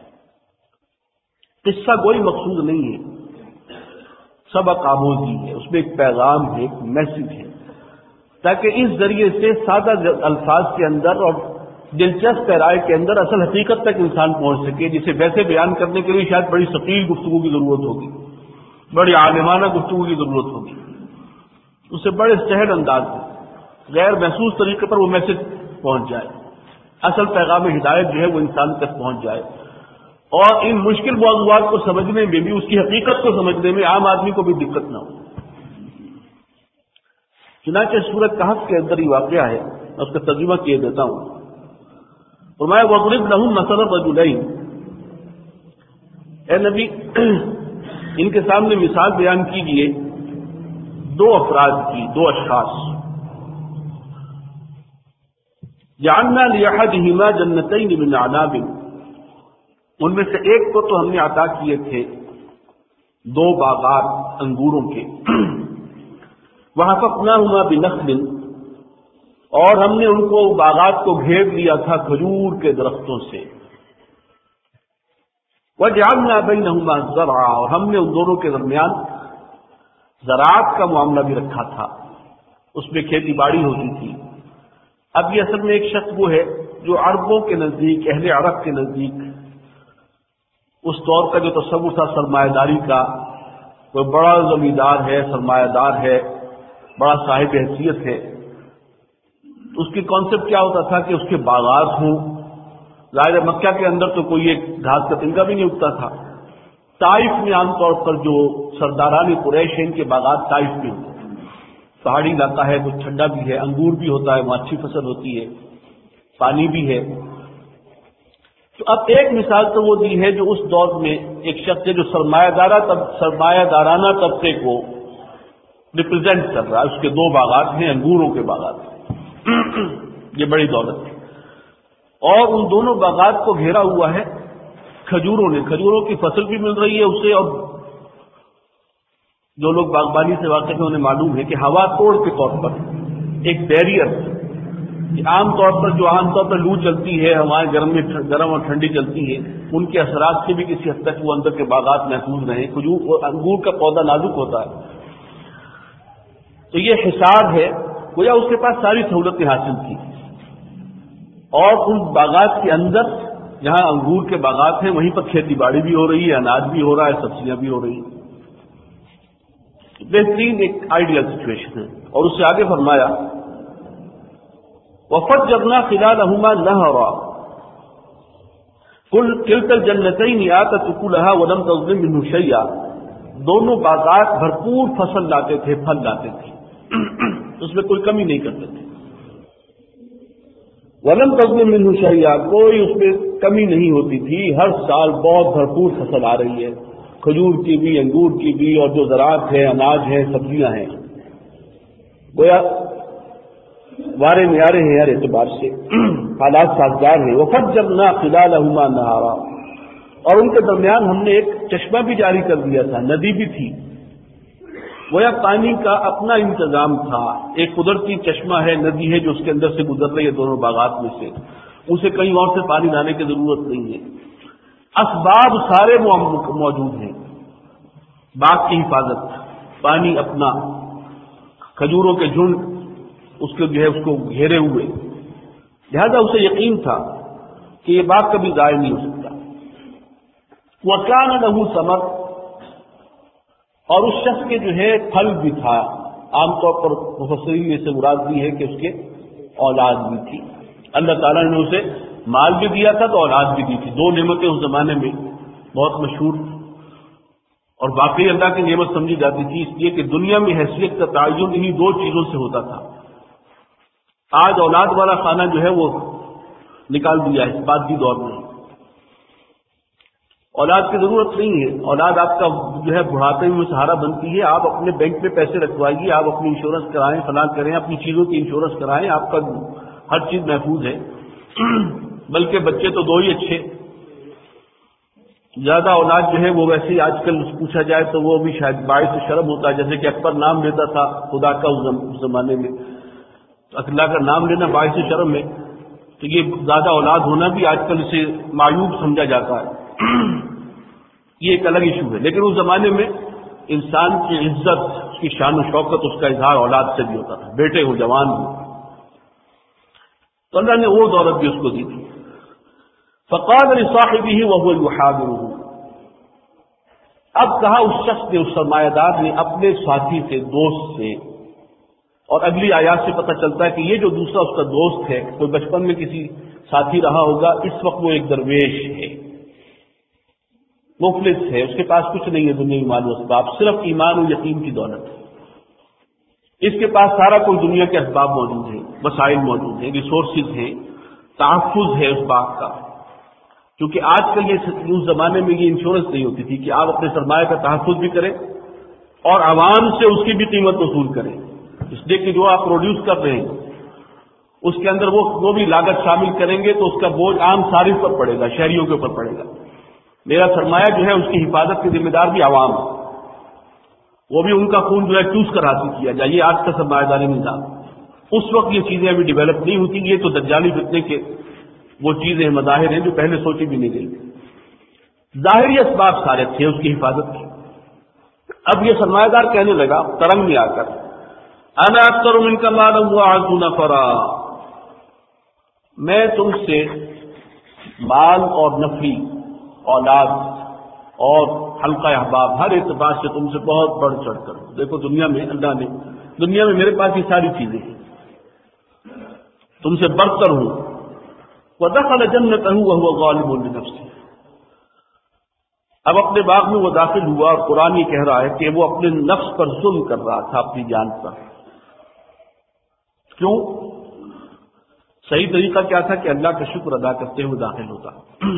قصہ کوئی مقصود نہیں ہے، سبق آموزی ہے. اس میں ایک پیغام ہے، ایک میسج ہے، تاکہ اس ذریعے سے سادہ الفاظ کے اندر اور دلچسپ رائے کے اندر اصل حقیقت تک انسان پہنچ سکے. جسے ویسے بیان کرنے کے لیے شاید بڑی ثقیل گفتگو کی ضرورت ہوگی، بڑی عالمانہ گفتگو کی ضرورت ہوگی. اس سے بڑے سہل انداز میں غیر محسوس طریقے پر وہ میسج پہنچ جائے، اصل پیغام ہدایت جو ہے وہ انسان تک پہنچ جائے. اور ان مشکل موضوعات کو سمجھنے میں بھی، اس کی حقیقت کو سمجھنے میں عام آدمی کو بھی دقت نہ ہو. چنانچہ سورۃ کہف کے اندر یہ واقعہ ہے، میں اس کا ترجمہ کیے دیتا ہوں. فرمایا وَاضْرِبْ لَهُمْ مَثَلَ الرَّجُلَيْنِ، اے نبی ان کے سامنے مثال بیان کیجیے دو افراد کی، دو اشخاص. جَعَلْنَا لِأَحَدِهِمَا جَنَّتَيْنِ مِنْ أَعْنَابٍ، ان میں سے ایک کو تو ہم نے عطا کیے تھے دو باغات انگوروں کے. وَحَفَفْنَاهُمَا بِنَخْلٍ، اور ہم نے ان کو باغات کو گھیر لیا تھا کھجور کے درختوں سے. وَجَعَلْنَا بَيْنَهُمَا زَرْعًا، اور ہم نے ان دونوں کے درمیان زراعت کا معاملہ بھی رکھا تھا، اس میں کھیتی باڑی ہوتی تھی. اب یہ اصل میں ایک شخص وہ ہے جو عربوں کے نزدیک، اہل عرب کے نزدیک اس دور کا جو تصور تھا سرمایہ داری کا، وہ بڑا زمیندار ہے، سرمایہ دار ہے، بڑا صاحب حیثیت ہے، اس کی کانسیپٹ کیا ہوتا تھا کہ اس کے باغات ہوں. ظاہر مکہ کے اندر تو کوئی ایک گھاس کا تنکا بھی نہیں اگتا تھا. طائف میں عام طور پر جو سرداران قریش ہیں ان کے باغات طائف میں ہوتے ہیں. پہاڑی علاقہ ہے، کچھ ٹھنڈا بھی ہے، انگور بھی ہوتا ہے، وہاں اچھی فصل ہوتی ہے، پانی بھی ہے. تو اب ایک مثال تو وہ دی ہے جو اس دور میں ایک شخص ہے جو سرمایہ دارہ تب سرمایہ دارانہ طبقے کو ریپرزینٹ کر رہا ہے. اس کے دو باغات ہیں، انگوروں کے باغات ہیں. یہ بڑی دولت ہے. اور ان دونوں باغات کو گھیرا ہوا ہے کھجوروں نے. کھجوروں کی فصل بھی مل رہی ہے اسے، اور جو لوگ باغبانی سے واقف ہیں انہیں معلوم ہے کہ ہوا توڑ کے طور پر ایک بیریئر، عام طور پر جو عام طور پر لو چلتی ہے، ہمارے گرم میں گرم اور ٹھنڈی چلتی ہے، ان کے اثرات سے بھی کسی حد تک وہ اندر کے باغات محفوظ رہیں. کھجور اور انگور کا پودا نازک ہوتا ہے، تو یہ حساب ہے گویا اس کے پاس ساری سہولتیں حاصل تھی. اور ان باغات کے اندر جہاں انگور کے باغات ہیں وہیں پر کھیتی باڑی بھی ہو رہی ہے، اناج بھی ہو رہا ہے، سبزیاں بھی ہو رہی ہیں. بہترین ایک آئیڈیل سچویشن ہے. اور اس سے آگے فرمایا وَفَجَّرْنَا خِلَالَهُمَا نَهَرًا كِلْتَا الْجَنَّتَيْنِ آتَتْ أُكُلَهَا وَلَمْ تَظْلِم مِّنْهُ شَيْئًا. دونوں باغات بھرپور فصل لاتے تھے، پھل لاتے تھے، اس میں کوئی کمی نہیں کرتے تھے. وَلَمْ تَظْلِم مِّنْهُ شَيْئًا، کوئی اس میں کمی نہیں ہوتی تھی. ہر سال بہت بھرپور فصل آ رہی ہے، کھجور کی بھی، انگور کی بھی، اور جو زراعت ہے، اناج ہے، سبزیاں ہیں، گویا وارے نیارے ہیں ہر اعتبار سے، حالات سازگار ہیں. وَفَجَّرْنَا خِلَالَهُمَا نَهَرًا، اور ان کے درمیان ہم نے ایک چشمہ بھی جاری کر دیا تھا، ندی بھی تھی. گویا پانی کا اپنا انتظام تھا. ایک قدرتی چشمہ ہے، ندی ہے جو اس کے اندر سے گزر رہی ہے دونوں باغات میں سے، اسے کہیں اور سے پانی لانے کی ضرورت نہیں ہے. اسباب سارے موجود ہیں، باغ کی حفاظت، پانی اپنا، کھجوروں کے جھنڈ اس کے جو ہے اس کو گھیرے ہوئے. لہذا اسے یقین تھا کہ یہ باغ کبھی ضائع نہیں ہو سکتا. وَكَانَ لَهُ ثَمَرٌ، اور اس شخص کے جو ہے پھل بھی تھا. عام طور پر مفسرین میں سے مراد بھی ہے کہ اس کے اولاد بھی تھی. اللہ تعالیٰ نے اسے مال بھی دیا تھا تو اولاد بھی دی تھی. دو نعمتیں اس زمانے میں بہت مشہور اور واقعی اللہ کی نعمت سمجھی جاتی تھی، اس لیے کہ دنیا میں حیثیت کا تعین انہی دو چیزوں سے ہوتا تھا. آج اولاد والا خانہ جو ہے وہ نکال دیا ہے اس بعد دور میں. اولاد کی ضرورت نہیں ہے. اولاد آپ کا جو ہے بڑھاپے میں سہارا بنتی ہے. آپ اپنے بینک میں پیسے رکھوائیے، آپ اپنی انشورنس کرائیں، فلاں کریں، اپنی چیزوں کی انشورنس کرائیں، آپ کا ہر چیز محفوظ ہے. بلکہ بچے تو دو ہی اچھے. زیادہ اولاد جو ہے وہ ویسے ہی آج کل پوچھا جائے تو وہ بھی شاید باعث شرم ہوتا ہے. جیسے کہ اکبر نام لیتا تھا خدا کا اس زمانے میں، اللہ کا نام لینا باعث شرم ہے. تو یہ زیادہ اولاد ہونا بھی آج کل اسے معیوب سمجھا جاتا ہے. یہ ایک الگ ایشو ہے. لیکن اس زمانے میں انسان کی عزت، اس کی شان و شوکت، اس کا اظہار اولاد سے بھی ہوتا تھا، بیٹے ہو جوان ہو. تو اللہ نے وہ دولت بھی اس کو دی تھی. فقال لصاحبه وهو يحاوره، اب کہا اس شخص نے، اس سرمایہ دار نے اپنے ساتھی سے، دوست سے، اور اگلی آیات سے پتہ چلتا ہے کہ یہ جو دوسرا اس کا دوست ہے، کوئی بچپن میں کسی ساتھی رہا ہوگا، اس وقت وہ ایک درویش ہے، مفلس ہے، اس کے پاس کچھ نہیں ہے دنیا میں مال و اسباب، صرف ایمان و یقین کی دولت ہے. اس کے پاس سارا کوئی دنیا کے اسباب موجود ہیں، وسائل موجود ہیں، ریسورسز ہیں، تحفظ ہے اس باغ کا. کیونکہ آج کل یہ اس زمانے میں یہ انشورنس نہیں ہوتی تھی کہ آپ اپنے سرمایہ کا تحفظ بھی کریں اور عوام سے اس کی بھی قیمت وصول کریں. اس لیے کہ جو آپ پروڈیوس کر رہے ہیں اس کے اندر وہ وہ بھی لاگت شامل کریں گے تو اس کا بوجھ عام صارف پر پڑے گا، شہریوں کے اوپر پڑے گا. میرا سرمایہ جو ہے اس کی حفاظت کی ذمہ دار بھی عوام ہے، وہ بھی ان کا خون جو ہے چوس کر حاصل کیا جائے. یہ آج کا سرمایہ داری نظام. اس وقت یہ چیزیں ابھی ڈیولپ نہیں ہوتی. یہ تو دجالی فتنے کے وہ چیزیں مظاہر ہیں جو پہلے سوچی بھی نہیں گئی. ظاہری اسباب سارے تھے اس کی حفاظت کے. اب یہ سرمایہ دار کہنے لگا ترنگ میں آ کر، انا اکثر منک مالا واعز نفرا، میں تم سے مال اور نفلی اولاد اور حلقہ احباب ہر اعتبار سے تم سے بہت بڑھ چڑھ کر، دیکھو دنیا میں اللہ نے دنیا میں میرے پاس یہ ساری چیزیں ہیں، تم سے بڑھ کر ہوں۔ وَدَخَلَ جَنَّتَهُ وَهُوَ غَالِبٌ لِنَفْسِهِ، اب اپنے باغ میں وہ داخل ہوا اور قرآن یہ کہہ رہا ہے کہ وہ اپنے نفس پر ظلم کر رہا تھا، اپنی جان پر۔ کیوں؟ صحیح طریقہ کیا تھا کہ اللہ کا شکر ادا کرتے ہوئے داخل ہوتا،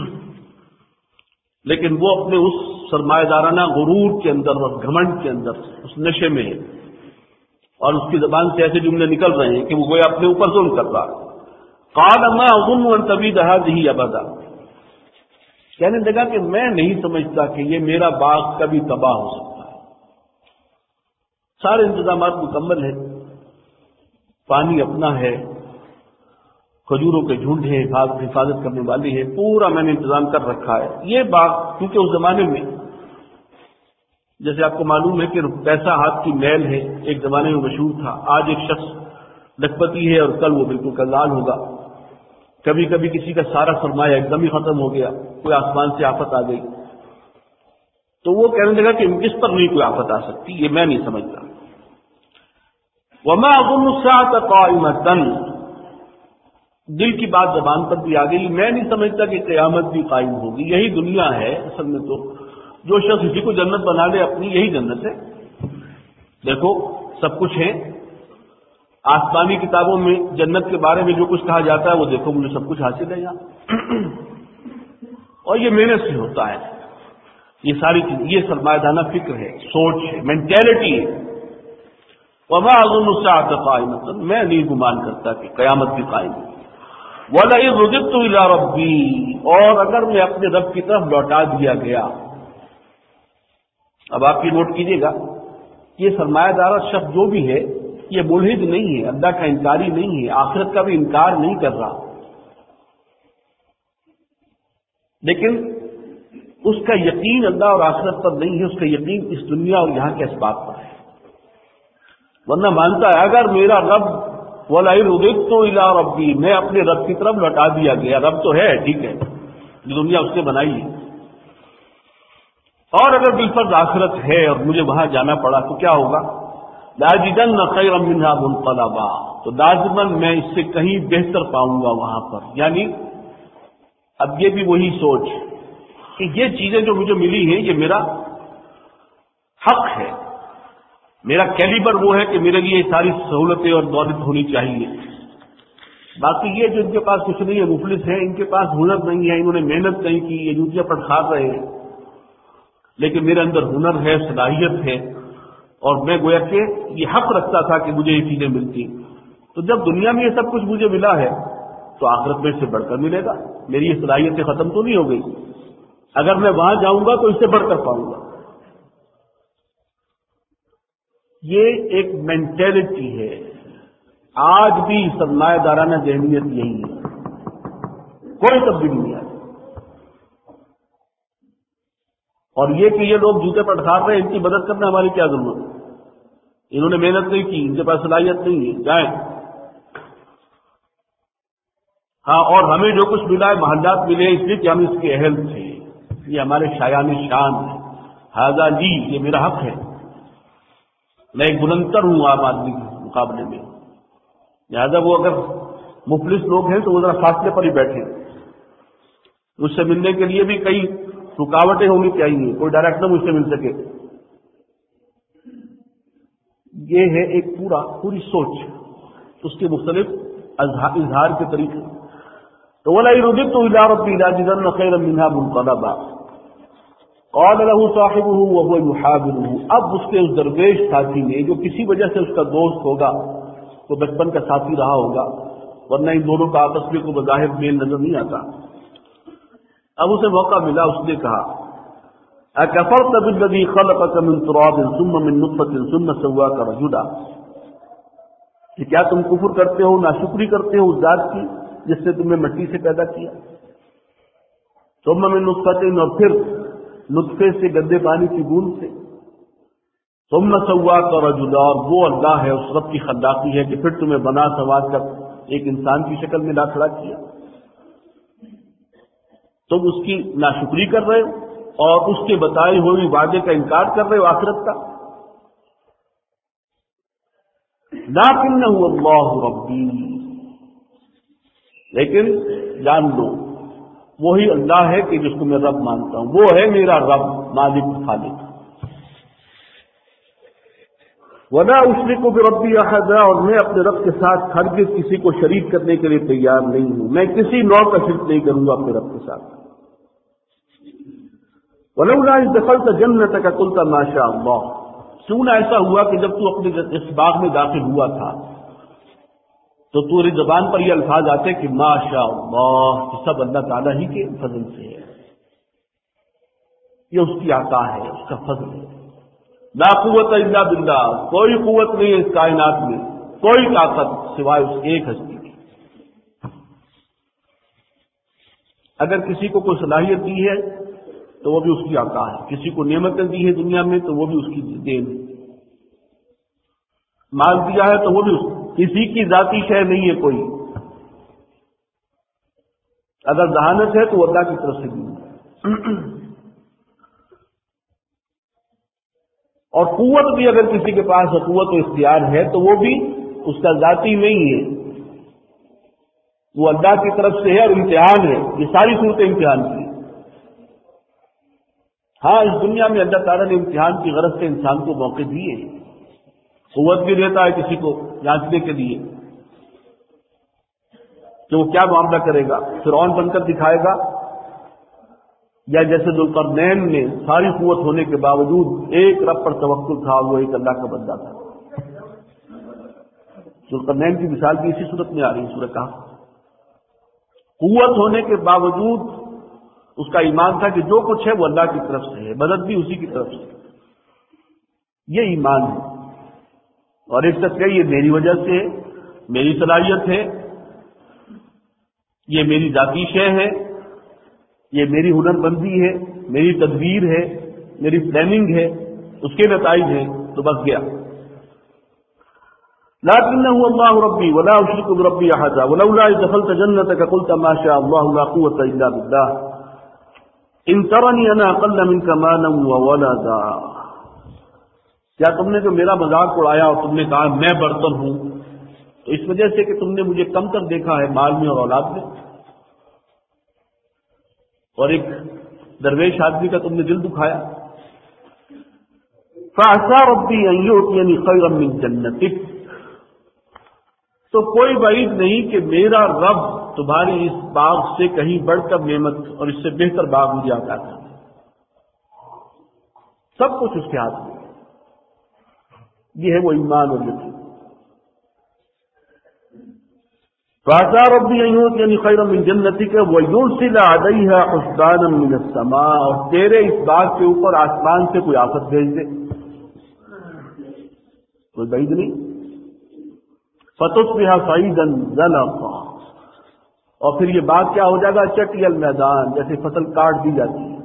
لیکن وہ اپنے اس سرمایہ دارانہ غرور کے اندر اور گھمنڈ کے اندر اس نشے میں ہے، اور اس کی زبان سے ایسے جملے نکل رہے ہیں کہ وہ گویا اپنے اوپر ظلم کر رہا۔ قال ما اظن ان تبید هذه ابدا، کہنے لگا کہ میں نہیں سمجھتا کہ یہ میرا باغ کبھی تباہ ہو سکتا ہے، سارے انتظامات مکمل ہیں، پانی اپنا ہے، کھجوروں کے جھنڈ ہیں، حفاظت کرنے والی ہے، پورا میں نے انتظام کر رکھا ہے۔ یہ باغ کیونکہ اس زمانے میں جیسے آپ کو معلوم ہے کہ پیسہ ہاتھ کی میل ہے، ایک زمانے میں مشہور تھا، آج ایک شخص لکھپتی ہے اور کل وہ بالکل کنگال ہوگا، کبھی کبھی کسی کا سارا سرمایہ ایک دم ہی ختم ہو گیا، کوئی آسمان سے آفت آ گئی، تو وہ کہنے لگا کہ اس پر نہیں کوئی آفت آ سکتی، یہ میں نہیں سمجھتا۔ وما اظن الساعة قائمة، دل کی بات زبان پر بھی آ گئی، میں نہیں سمجھتا کہ قیامت بھی قائم ہوگی۔ یہی دنیا ہے اصل میں، تو جو شخص اسی کو جنت بنا لے اپنی، یہی جنت ہے۔ دیکھو سب کچھ ہے، آسمانی کتابوں میں جنت کے بارے میں جو کچھ کہا جاتا ہے وہ دیکھو مجھے سب کچھ حاصل ہے یہاں، اور یہ محنت سے ہوتا ہے، یہ ساری چیز، یہ سرمایہ دارانہ فکر ہے، سوچ ہے، مینٹیلٹی ہے۔ وما اظن الساعة قائمة، میں نہیں گمان کرتا کہ قیامت بھی قائم ہے۔ وَلَئِن رُجِعْتُ إِلَىٰ رَبِّي، اور اگر میں اپنے رب کی طرف لوٹا دیا گیا۔ اب آپ یہ نوٹ کیجئے گا، یہ سرمایہ دار شخص جو بھی ہے یہ ملحد نہیں ہے، اللہ کا انکاری نہیں ہے، آخرت کا بھی انکار نہیں کر رہا، لیکن اس کا یقین اللہ اور آخرت پر نہیں ہے، اس کا یقین اس دنیا اور یہاں کے اسباب پر ہے۔ ورنہ مانتا ہے اگر میرا رب وَلَئِن رُجِعْتُ إِلَىٰ رَبِّي، میں اپنے رب کی طرف لوٹا دیا گیا، رب تو ہے ٹھیک ہے، یہ دنیا اس نے بنائی ہے، اور اگر بالفرض آخرت ہے اور مجھے وہاں جانا پڑا تو کیا ہوگا؟ لَأَجِدَنَّ خَيْرًا مِنْهَا مُنْقَلَبًا، تو لازماً میں اس سے کہیں بہتر پاؤں گا وہاں پر۔ یعنی اب یہ بھی وہی سوچ کہ یہ چیزیں جو مجھے ملی ہیں یہ میرا حق ہے، میرا کیلیبر وہ ہے کہ میرے لیے ساری سہولتیں اور دولت ہونی چاہیے۔ باقی یہ جو ان کے پاس کچھ نہیں ہے، مفلس ہیں، ان کے پاس ہنر نہیں ہے، انہوں نے محنت نہیں کی، یہ جوتیاں پر کھا رہے ہیں، لیکن میرے اندر ہنر ہے، صلاحیت ہے، اور میں گویا کہ یہ حق رکھتا تھا کہ مجھے یہ چیزیں ملتی۔ تو جب دنیا میں یہ سب کچھ مجھے ملا ہے تو آخرت میں اس سے بڑھ کر ملے گا، میری یہ صلاحیتیں ختم تو نہیں ہو گئی، اگر میں وہاں جاؤں گا تو اس سے بڑھ کر پاؤں گا۔ یہ ایک مینٹیلٹی ہے، آج بھی سرمایہ دارانہ ذہنیت یہی ہے، کوئی تبدیلی نہیں آئی۔ اور یہ کہ یہ لوگ جوتے پر ڈھار رہے ہیں، ان کی مدد کرنا ہماری کیا ضرورت ہے؟ انہوں نے محنت نہیں کی، ان کے پاس صلاحیت نہیں ہے، جائیں۔ ہاں، اور ہمیں جو کچھ ملا ہے محلات ملے ہیں اس لیے کہ ہم اس کے اہل تھے، یہ ہمارے شایان شان ہے، ہذا لی، یہ میرا حق ہے، میں ایک بلندتر ہوں عام آدمی کے مقابلے میں۔ لہٰذا وہ اگر مفلس لوگ ہیں تو وہ ذرا فاصلے پر ہی بیٹھے، مجھ سے ملنے کے لیے بھی کئی رکاوٹیں ہونی چاہیے، کوئی ڈائریکٹ نہ مجھ سے مل سکے۔ یہ ہے ایک پورا پوری سوچ، اس کے مختلف اظہار کے طریقے۔ تو وَلَئِن رُجِعْتُ إِلَىٰ رَبِّي لَأَجِدَنَّ خَيْرًا مِنْهَا مُنْقَلَبًا قَالَ لَهُ صَاحِبُهُ وَهُوَ يُحَاوِرُهُ، اب اس کے اس درویش ساتھی نے جو کسی وجہ سے اس کا دوست ہوگا، وہ بچپن کا ساتھی رہا ہوگا، ورنہ ان دونوں کا آپس میں کوئی بظاہر میل نظر نہیں آتا، اب اسے موقع ملا، اس نے کہا أَكَفَرْتَ بِالَّذِي خَلَقَكَ مِنْ تُرَابٍ ثُمَّ مِنْ نُطْفَةٍ ثُمَّ سَوَّاكَ رَجُلًا، کہ کیا تم کفر کرتے ہو، ناشکری کرتے ہو اس ذات کی جس نے تمہیں مٹی سے پیدا کیا، ثم من نطفة، اور پھر نطفے سے گندے پانی کی بوند سے، ثم سواک رجلا، اور وہ اللہ ہے، اس رب کی خلاقی ہے کہ پھر تمہیں بنا سوا کر ایک انسان کی شکل میں لا کھڑا کیا۔ تم اس کی ناشکری کر رہے ہو اور اس کے بتائے ہوئے وعدے کا انکار کر رہے ہو آخرت کا. لکنہ اللہ ربی، لیکن جان لو وہی اللہ ہے کہ جس کو میں رب مانتا ہوں، وہ ہے میرا رب، مالک خالق. ولا اشرک بربی احدا، اور میں اپنے رب کے ساتھ ہرگز کسی کو شریک کرنے کے لیے تیار نہیں ہوں، میں کسی نوع کا شرک نہیں کروں گا اپنے رب کے ساتھ. ولولا اذ دخلت جنتک قلت ما شاء اللہ، کیوں نہ ایسا ہوا کہ جب تو اپنے اس باغ میں داخل ہوا تھا تو تیری زبان پر یہ الفاظ آتے کہ ما شاء اللہ، کہ سب اللہ تعالیٰ ہی کے فضل سے ہے، یہ اس کی عطا ہے، اس کا فضل ہے. لا قوت الا باللہ، کوئی قوت نہیں ہے اس کائنات میں، کوئی طاقت سوائے اس ایک ہستی کی. اگر کسی کو کوئی صلاحیت دی ہے تو وہ بھی اس کی عطا ہے، کسی کو نعمتیں دی ہے دنیا میں تو وہ بھی اس کی دین ہے، مال دیا ہے تو وہ بھی اس کسی کی ذاتی شے نہیں ہے کوئی. اگر ذہانت ہے تو وہ اللہ کی طرف سے دی. اور قوت بھی اگر کسی کے پاس قوت و اختیار ہے تو وہ بھی اس کا ذاتی نہیں ہے، وہ اللہ کی طرف سے ہے اور امتحان ہے. یہ ساری صورتیں امتحان کی. ہاں اس دنیا میں اللہ تعالیٰ نے امتحان کی غرض سے انسان کو موقع دیے، قوت بھی دیتا ہے کسی کو جانچنے کے لیے کہ وہ کیا معاملہ کرے گا، فرعون بن کر دکھائے گا، یا جیسے ذوالقرنین نے ساری قوت ہونے کے باوجود ایک رب پر توکل تھا، وہ ایک اللہ کا بندہ تھا. ذوالقرنین کی مثال بھی اسی صورت میں آ رہی ہے سورہ کہف. قوت ہونے کے باوجود اس کا ایمان تھا کہ جو کچھ ہے وہ اللہ کی طرف سے ہے، مدد بھی اسی کی طرف سے. یہ ایمان ہے. اور ایک شخص کہ یہ میری وجہ سے ہے، میری صلاحیت ہے، یہ میری ذاتی شے ہے، یہ میری ہنر بندی ہے، میری تدبیر ہے، میری پلاننگ ہے، اس کے نتائج ہیں، تو بس گیا. لکنہ اللہ ربی ولا اشرک بربی احدا ولولا اذ دخلت جنتک قلت ما شاء اللہ لا قوة الا باللہ ان ترنی انا اقل منک مالا وولدا. کیا تم نے جو میرا مذاق اڑایا اور تم نے کہا میں برتر ہوں تو اس وجہ سے کہ تم نے مجھے کم تر دیکھا ہے مال میں اور اولاد میں، اور ایک درویش آدمی کا تم نے دل دکھایا. فعسى ربی ان یؤتینی خیرا من جنتک، تو کوئی بعید نہیں کہ میرا رب تمہاری اس باغ سے کہیں بڑھ کر نعمت اور اس سے بہتر باغ مجھے عطا کر دے. سب کچھ اس کے ہاتھ میں. یہ ہے وہ ایمان اور یقین. فعسى ربی ان یؤتینی خیرا من جنتک ویرسل علیہا حسبانا من السماء، اور تیرے اس باغ کے اوپر آسمان سے کوئی آفت بھیج دے. کوئی بعید نہیں. فتصبح صعیدا زلقا، اور پھر یہ باغ کیا ہو جائے گا، چٹیل میدان جیسے فصل کاٹ دی جاتی ہے.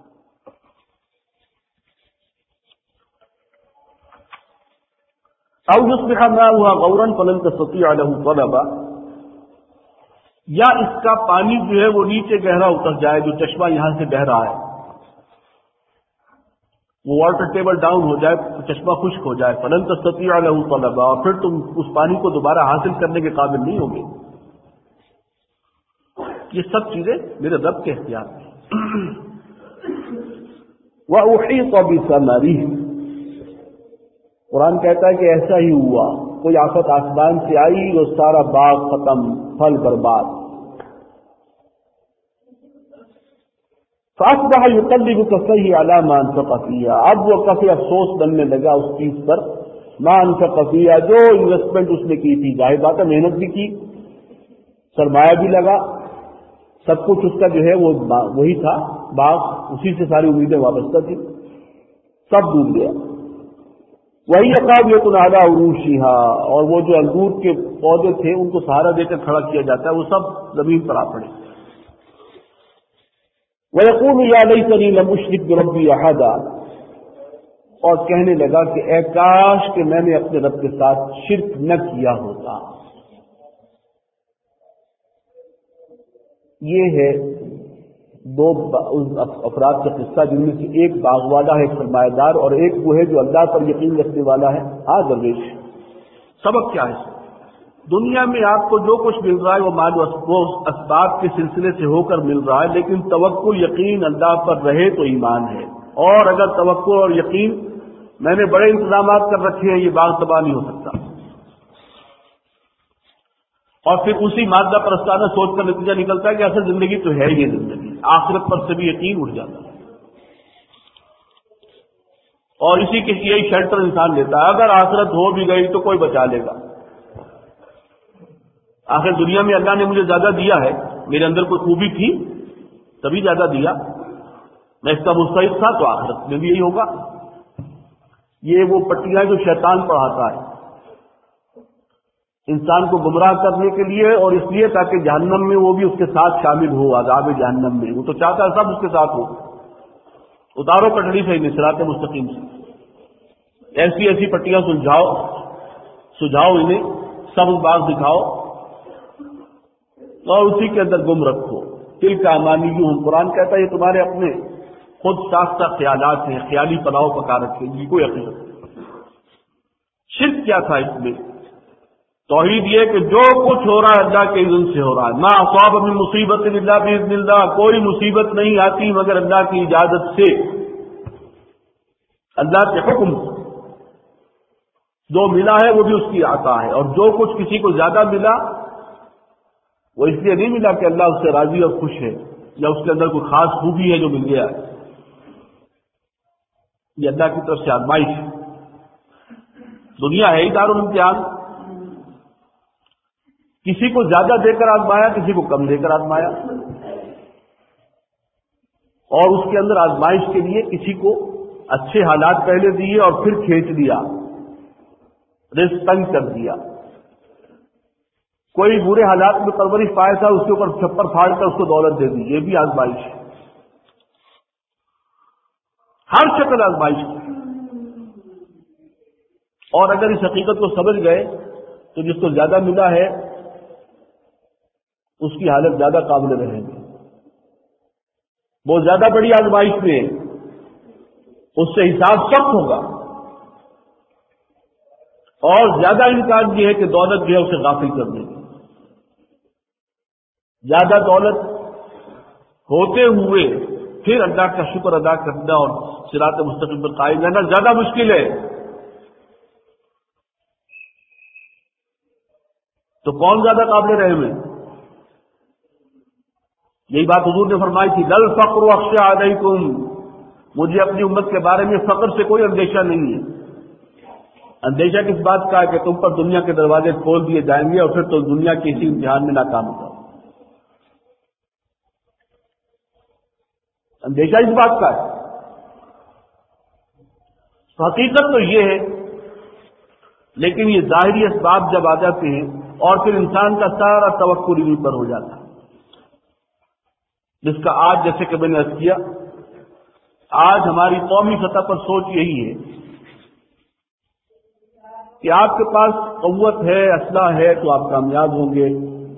او یصبح ماؤها غورا فلن تستطيع له طلبا، یا اس کا پانی جو ہے وہ نیچے گہرا اتر جائے، جو چشمہ یہاں سے بہ رہا ہے وہ واٹر ٹیبل ڈاؤن ہو جائے، چشمہ خشک ہو جائے. فلن تستطيع له طلبا، اور پھر تم اس پانی کو دوبارہ حاصل کرنے کے قابل نہیں ہوگے. یہ سب چیزیں میرے رب کے اختیار میں. وَأُحِيطَ بِثَمَرِهِ، قرآن کہتا ہے کہ ایسا ہی ہوا، کوئی آفت آسمان سے آئی اور سارا باغ ختم، پھل برباد. فَأَصْبَحَ يُقَلِّبُ كَفَّيْهِ عَلَى مَا أَنفَقَ فِيهَا، اب وہ کفِ افسوس بننے لگا اس چیز پر، مَا أَنفَقَ فِيهَا، جو انویسٹمنٹ اس نے کی تھی. ظاہر بات ہے محنت بھی کی، سرمایہ بھی لگا، سب کچھ اس کا جو ہے وہ وہی تھا باغ، اسی سے ساری امیدیں وابستہ تھی، سب ڈوب گیا. وہی اقابیت علی عروشها، اور وہ جو انگور کے پودے تھے ان کو سہارا دے کر کھڑا کیا جاتا ہے وہ سب زمین پر آ پڑے. وَيَقُولُ يَا لَيْتَنِي لَمْ أُشْرِكْ بِرَبِّي أَحَدًا، اور کہنے لگا کہ اے کاش کہ میں نے اپنے رب کے ساتھ شرک نہ کیا ہوتا. یہ ہے دو افراد کا قصہ، جن میں سے ایک باغ والا ہے، ایک سرمایہ دار، اور ایک وہ ہے جو اللہ پر یقین رکھنے والا ہے۔ ہاں درویش، سبق کیا ہے؟ دنیا میں آپ کو جو کچھ مل رہا ہے وہ مال و اسباب کے سلسلے سے ہو کر مل رہا ہے، لیکن توکل یقین اللہ پر رہے تو ایمان ہے۔ اور اگر توکل اور یقین میں نے بڑے انتظامات کر رکھے ہیں، یہ باغ تباہ نہیں ہو سکتا، اور پھر اسی مادہ پرستانہ سوچ کا نتیجہ نکلتا ہے کہ اصل زندگی تو ہے یہ زندگی، آخرت پر سے بھی یقین اٹھ جاتا ہے، اور اسی کے یہی شیلٹر انسان لیتا ہے۔ اگر آخرت ہو بھی گئی تو کوئی بچا لے گا، آخر دنیا میں اللہ نے مجھے زیادہ دیا ہے، میرے اندر کوئی خوبی تھی تبھی زیادہ دیا، میں اس کا مستحق تھا تو آخرت میں بھی یہی ہوگا۔ یہ وہ پٹیاں جو شیطان پڑھاتا ہے انسان کو گمراہ کرنے کے لیے، اور اس لیے تاکہ جہنم میں وہ بھی اس کے ساتھ شامل ہو، عذاب جہنم میں۔ وہ تو چاہتا ہے سب اس کے ساتھ ہو۔ اتارو پٹڑی سے، صراط مستقیم سے، ایسی ایسی پٹیاں سلجھاؤ، سجھاؤ انہیں، سب باغ دکھاؤ اور اسی کے اندر گم رکھو۔ دل کا امانیہم، قرآن کہتا ہے یہ تمہارے اپنے خود ساختہ خیالات ہیں، خیالی پلاؤ پکا رکھے، یہ کوئی حقیقت نہیں۔ شرک کیا تھا اس میں؟ توحید یہ کہ جو کچھ ہو رہا ہے اللہ کے اذن سے ہو رہا ہے۔ ما اصاب من مصیبت الا باذن اللہ، کوئی مصیبت نہیں آتی مگر اللہ کی اجازت سے، اللہ کے حکم سے۔ جو ملا ہے وہ بھی اس کی عطا ہے، اور جو کچھ کسی کو زیادہ ملا وہ اس لیے نہیں ملا کہ اللہ اس سے راضی اور خوش ہے، یا اس کے اندر کوئی خاص خوبی ہے جو مل گیا ہے، یہ اللہ کی طرف سے آزمائش ہے۔ دنیا ہے ہی دارالامتحان، کسی کو زیادہ دے کر آزمایا، کسی کو کم دے کر آزمایا، اور اس کے اندر آزمائش کے لیے کسی کو اچھے حالات پہلے دیے اور پھر کھینچ دیا، رزق تنگ کر دیا۔ کوئی برے حالات میں پرورش پایا تھا، اس کے اوپر چھپر پھاڑ کر اس کو دولت دے دی، یہ بھی آزمائش ہے۔ ہر شکل آزمائش ہے، اور اگر اس حقیقت کو سمجھ گئے تو جس کو زیادہ ملا ہے اس کی حالت زیادہ قابل رہے گی۔ وہ زیادہ بڑی آزمائش میں اس سے حساب سخت ہوگا، اور زیادہ امکان یہ ہے کہ دولت جو ہے اسے غافل کر دے گی۔ زیادہ دولت ہوتے ہوئے پھر اللہ کا شکر ادا کرنا اور صراط مستقیم پر قائم رہنا زیادہ مشکل ہے۔ تو کون زیادہ قابل رحم ہے؟ یہی بات حضور نے فرمائی تھی، لل فقر اخشى علیکم، مجھے اپنی امت کے بارے میں فقر سے کوئی اندیشہ نہیں ہے۔ اندیشہ کس بات کا ہے کہ تم پر دنیا کے دروازے کھول دیے جائیں گے اور پھر تو دنیا کے اسی امتحان میں ناکام ہوگا۔ اندیشہ اس بات کا ہے۔ حقیقت تو یہ ہے، لیکن یہ ظاہری اسباب جب آ جاتے ہیں اور پھر انسان کا سارا توکل انہیں پر ہو جاتا ہے، جس کا آج جیسے کہ میں نے عرض کیا، آج ہماری قومی سطح پر سوچ یہی ہے کہ آپ کے پاس قوت ہے، اسلحہ ہے تو آپ کامیاب ہوں گے،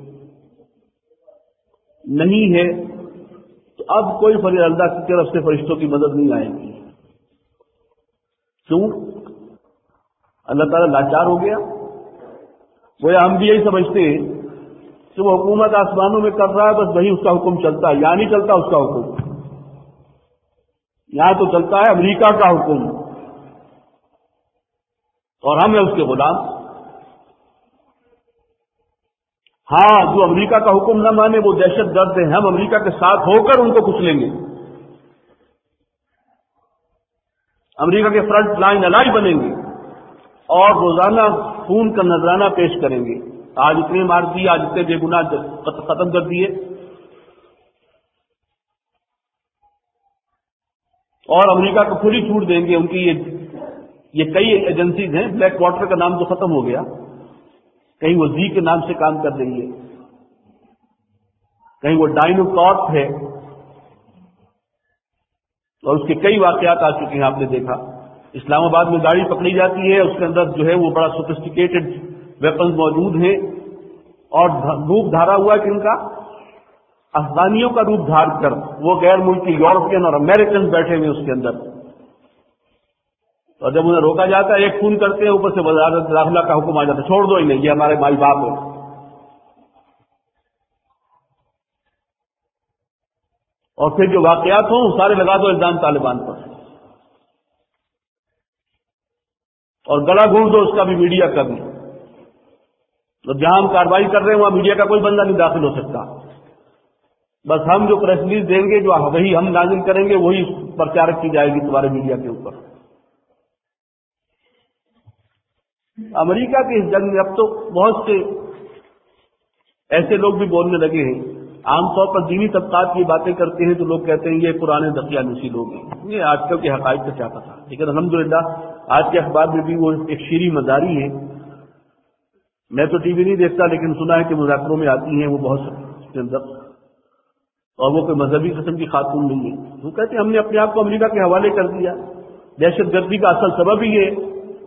نہیں ہے تو اب کوئی فضل اللہ کی طرف سے فرشتوں کی مدد نہیں آئے گی۔ کیوں؟ اللہ تعالیٰ لاچار ہو گیا؟ وہ ہم بھی یہی سمجھتے ہیں کہ وہ حکومت آسمانوں میں کر رہا ہے، بس وہی اس کا حکم چلتا ہے، یہاں نہیں چلتا اس کا حکم، یہاں تو چلتا ہے امریکہ کا حکم، اور ہم ہیں اس کے غلام۔ ہاں، جو امریکہ کا حکم نہ مانے وہ دہشت گرد ہیں، ہم امریکہ کے ساتھ ہو کر ان کو کچلیں گے، امریکہ کے فرنٹ لائن الائی بنیں گے اور روزانہ خون کا نذرانہ پیش کریں گے۔ آج اتنے مار دیے، آج اتنے بے گناہ ختم کر دیے، اور امریکہ کو کھلی چھوٹ دیں گے۔ ان کی یہ یہ کئی ایجنسیز ہیں، بلیک واٹر کا نام تو ختم ہو گیا، کہیں وہ زی کے نام سے کام کر رہی ہے، کہیں وہ ڈائنو کارپ ہے، اور اس کے کئی واقعات آ چکے ہیں، آپ نے دیکھا۔ اسلام آباد میں گاڑی پکڑی جاتی ہے، اس کے اندر جو ہے وہ بڑا سوفسٹیکیٹڈ ویپنز موجود ہیں، اور دھوپ دھارا ہوا ہے کہ ان کا افغانیوں کا روپ دھار کر وہ غیر ملکی یورپین اور امریکن بیٹھے ہوئے اس کے اندر، اور جب انہیں روکا جاتا ہے ایک فون کرتے ہیں، اوپر سے وزارت داخلہ کا حکم آ جاتا ہے چھوڑ دو انہیں، یہ ہمارے مائی باپ ہے. اور پھر جو واقعات ہوں سارے لگا دو الزام طالبان پر، اور گلا گھونٹ دو اس کا بھی، میڈیا کا بھی. تو جہاں ہم کارروائی کر رہے ہیں وہاں میڈیا کا کوئی بندہ نہیں داخل ہو سکتا. بس ہم جو پریس ریلیز دیں گے، جو وہی ہم نازل کریں گے، وہی پرچارک کی جائے گی تمہارے میڈیا کے اوپر. امریکہ کی اس جنگ میں اب تو بہت سے ایسے لوگ بھی بولنے لگے ہیں. عام طور پر دینی طبقات کی باتیں کرتے ہیں تو لوگ کہتے ہیں یہ پرانے دقیانوسی لوگ ہیں، یہ آج کل کے حقائق کا کیا پتہ. لیکن الحمدللہ آج کے اخبار میں بھی وہ ایک شیریں مزاری ہے. میں تو ٹی وی نہیں دیکھتا، لیکن سنا ہے کہ مذاکروں میں آتی ہیں وہ بہت اس کے اندر، اور وہ کوئی مذہبی قسم کی خاتون نہیں ہے. وہ کہتے ہیں ہم نے اپنے آپ کو امریکہ کے حوالے کر دیا، دہشت گردی کا اصل سبب ہی ہے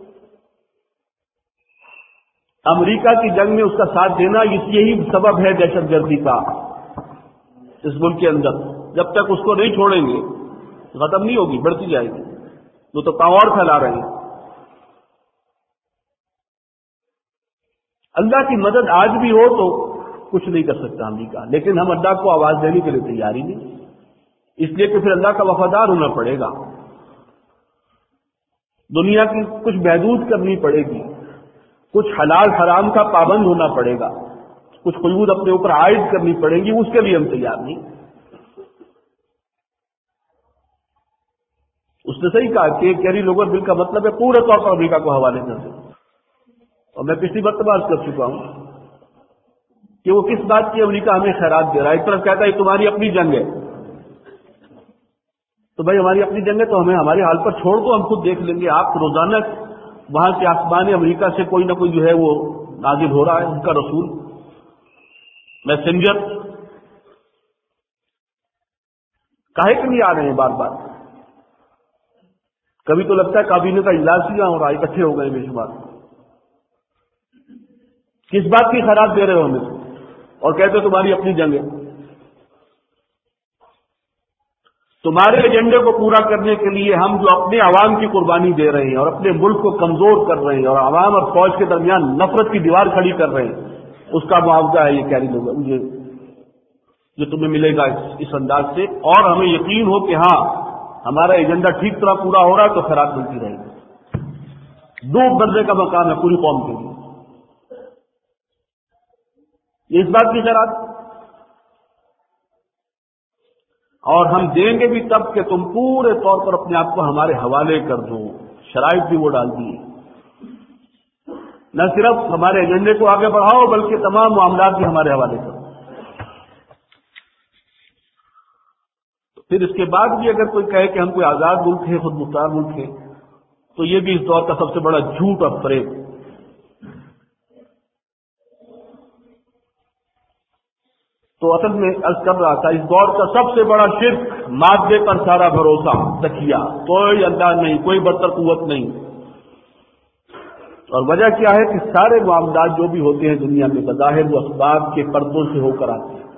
امریکہ کی جنگ میں اس کا ساتھ دینا. یہی سبب ہے دہشت گردی کا اس ملک کے اندر. جب تک اس کو نہیں چھوڑیں گے ختم نہیں ہوگی، بڑھتی جائے گی. وہ تو پاور پھیلا رہے ہیں. اللہ کی مدد آج بھی ہو تو کچھ نہیں کر سکتا امریکہ، لیکن ہم اللہ کو آواز دینے کے لیے تیار ہی نہیں، اس لیے کہ پھر اللہ کا وفادار ہونا پڑے گا. دنیا کی کچھ محدود کرنی پڑے گی، کچھ حلال حرام کا پابند ہونا پڑے گا، کچھ قیود اپنے اوپر عائد کرنی پڑے گی، اس کے لیے ہم تیار نہیں. اس نے صحیح کہا کہ کیری لوگر بل کا مطلب ہے پورے طور پر امریکہ کو حوالے کر دیں. اور میں پچھلی مرتبہ عرض کر چکا ہوں کہ وہ کس بات کی امریکہ ہمیں خیرات دے رہا ہے. ایک طرف کہتا ہے تمہاری اپنی جنگ ہے، تو بھائی ہماری اپنی جنگ ہے تو ہمیں ہمارے حال پر چھوڑ دو، ہم خود دیکھ لیں گے. آپ روزانہ وہاں کے آسمان امریکہ سے کوئی نہ کوئی جو ہے وہ نازل ہو رہا ہے، ان کا رسول میسنجر. کاہے کے لیے آ رہے ہیں بار بار؟ کبھی تو لگتا ہے کابینہ کا اجلاس ہی نہ ہو رہا، اکٹھے ہو گئے بے شمار. کس بات کی خیرات دے رہے ہو ہمیں؟ اور کہتے ہو تمہاری اپنی جنگ ہے. تمہارے ایجنڈے کو پورا کرنے کے لیے ہم جو اپنے عوام کی قربانی دے رہے ہیں اور اپنے ملک کو کمزور کر رہے ہیں اور عوام اور فوج کے درمیان نفرت کی دیوار کھڑی کر رہے ہیں، اس کا معاوضہ ہے یہ کیری لوگ مجھے جو تمہیں ملے گا اس انداز سے. اور ہمیں یقین ہو کہ ہاں ہمارا ایجنڈا ٹھیک طرح پورا ہو رہا ہے تو خیرات ملتی رہے گی. ڈوب مرنے کا مقام ہے پوری قوم کے لیے یہ اس بات کی خیرات. اور ہم دیں گے بھی تب کہ تم پورے طور پر اپنے آپ کو ہمارے حوالے کر دو. شرائط بھی وہ ڈال دیے، نہ صرف ہمارے ایجنڈے کو آگے بڑھاؤ بلکہ تمام معاملات بھی ہمارے حوالے کرو. پھر اس کے بعد بھی اگر کوئی کہے کہ ہم کوئی آزاد ملک ہے، خود مختار ملک ہے، تو یہ بھی اس دور کا سب سے بڑا جھوٹ اور فریب. تو اصل میں عرض کر رہا تھا اس دور کا سب سے بڑا شرک مادے پر سارا بھروسہ، تکیہ، کوئی اللہ نہیں، کوئی برتر قوت نہیں. اور وجہ کیا ہے کہ سارے معاملات جو بھی ہوتے ہیں دنیا میں بظاہر وہ اسباب کے پردوں سے ہو کر آتے ہیں.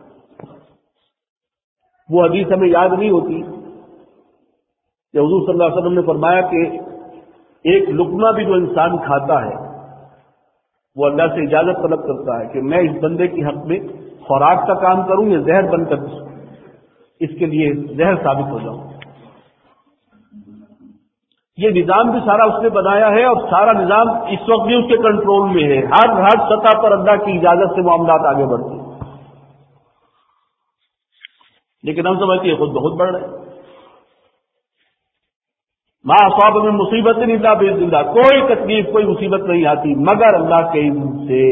وہ حدیث ہمیں یاد نہیں ہوتی کہ حضور صلی اللہ علیہ وسلم نے فرمایا کہ ایک لقمہ بھی جو انسان کھاتا ہے وہ اللہ سے اجازت طلب کرتا ہے کہ میں اس بندے کے حق میں خوراک کا کام کروں یا زہر بن کر اس کے لیے زہر ثابت ہو جاؤں. یہ نظام بھی سارا اس نے بنایا ہے اور سارا نظام اس وقت بھی اس کے کنٹرول میں ہے. ہر ہر سطح پر اللہ کی اجازت سے معاملات آگے بڑھتے ہیں، لیکن ہم سمجھتے ہیں خود بہت بڑھ رہے ہیں. ما اصاب من مصیبت الا باذن اللہ، کوئی تکلیف کوئی مصیبت نہیں آتی مگر اللہ کے اذن سے.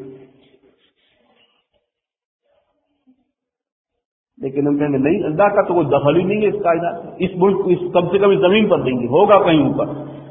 لیکن ہم کہیں گے نہیں، اللہ کا تو کوئی دخل ہی نہیں ہے اس کائنات میں، اس ملک اس کم سے کم اس زمین پر نہیں ہوگا کہیں اوپر.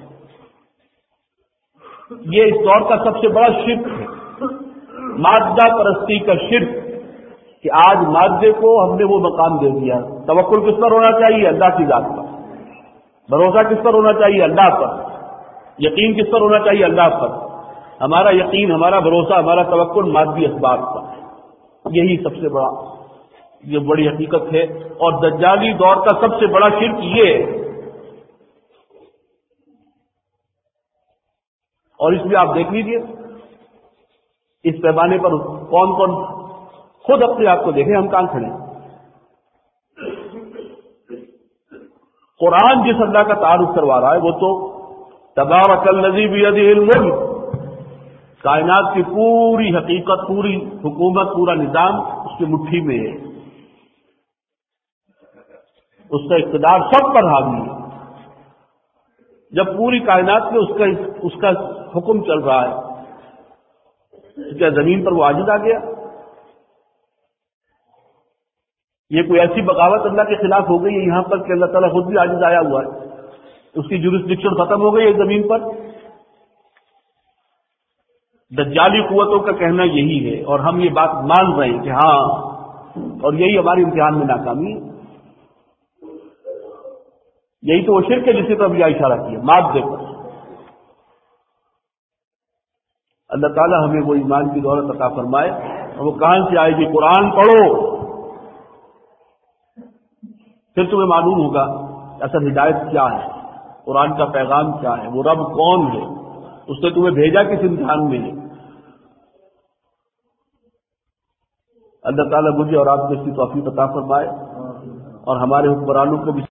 یہ اس دور کا سب سے بڑا شرک ہے، مادہ پرستی کا شرک، کہ آج مادے کو ہم نے وہ مقام دے دیا. توکل کس پر ہونا چاہیے؟ اللہ کی ذات پر. بھروسہ کس پر ہونا چاہیے؟ اللہ پر. یقین کس پر ہونا چاہیے؟ اللہ پر. ہمارا یقین، ہمارا بھروسہ، ہمارا توکل مادی اسباب پر. یہی سب سے بڑا یہ بڑی حقیقت ہے، اور دجالی دور کا سب سے بڑا شرک یہ ہے۔ اور اس میں آپ دیکھ لیجئے اس پیمانے پر کون کون، خود اپنے آپ کو دیکھیں، ہم کہاں کھڑے ہیں۔ قرآن جس اللہ کا تعارف کروا رہا ہے وہ تو تبارک الذی بیدہ الملک، کائنات کی پوری حقیقت، پوری حکومت، پورا نظام اس کی مٹھی میں ہے، اس کا اقتدار سب پر حاوی ہے۔ جب پوری کائنات میں اس کا اس کا حکم چل رہا ہے، کیا زمین پر وہ عاجز آ گیا؟ یہ کوئی ایسی بغاوت اللہ کے خلاف ہو گئی ہے یہاں پر کہ اللہ تعالیٰ خود بھی عاجز آیا ہوا ہے، اس کی جورسڈکشن ختم ہو گئی ہے زمین پر؟ دجالی قوتوں کا کہنا یہی ہے، اور ہم یہ بات مان رہے ہیں کہ ہاں، اور یہی ہماری امتحان میں ناکامی ہے۔ یہی تو وہ شرک ہے جسے تو ابھی اشارہ کیا، مادے پر۔ اللہ تعالیٰ ہمیں وہ ایمان کی دولت عطا فرمائے، اور وہ کہاں سے آئے گی؟ قرآن پڑھو، پھر تمہیں معلوم ہوگا اصل ہدایت کیا ہے، قرآن کا پیغام کیا ہے، وہ رب کون ہے، اس نے تمہیں بھیجا کس امتحان میں ہے۔ اللہ تعالیٰ مجھے اور آپ کو اس کی توفیق عطا فرمائے، اور ہمارے حکمرانوں کو بھی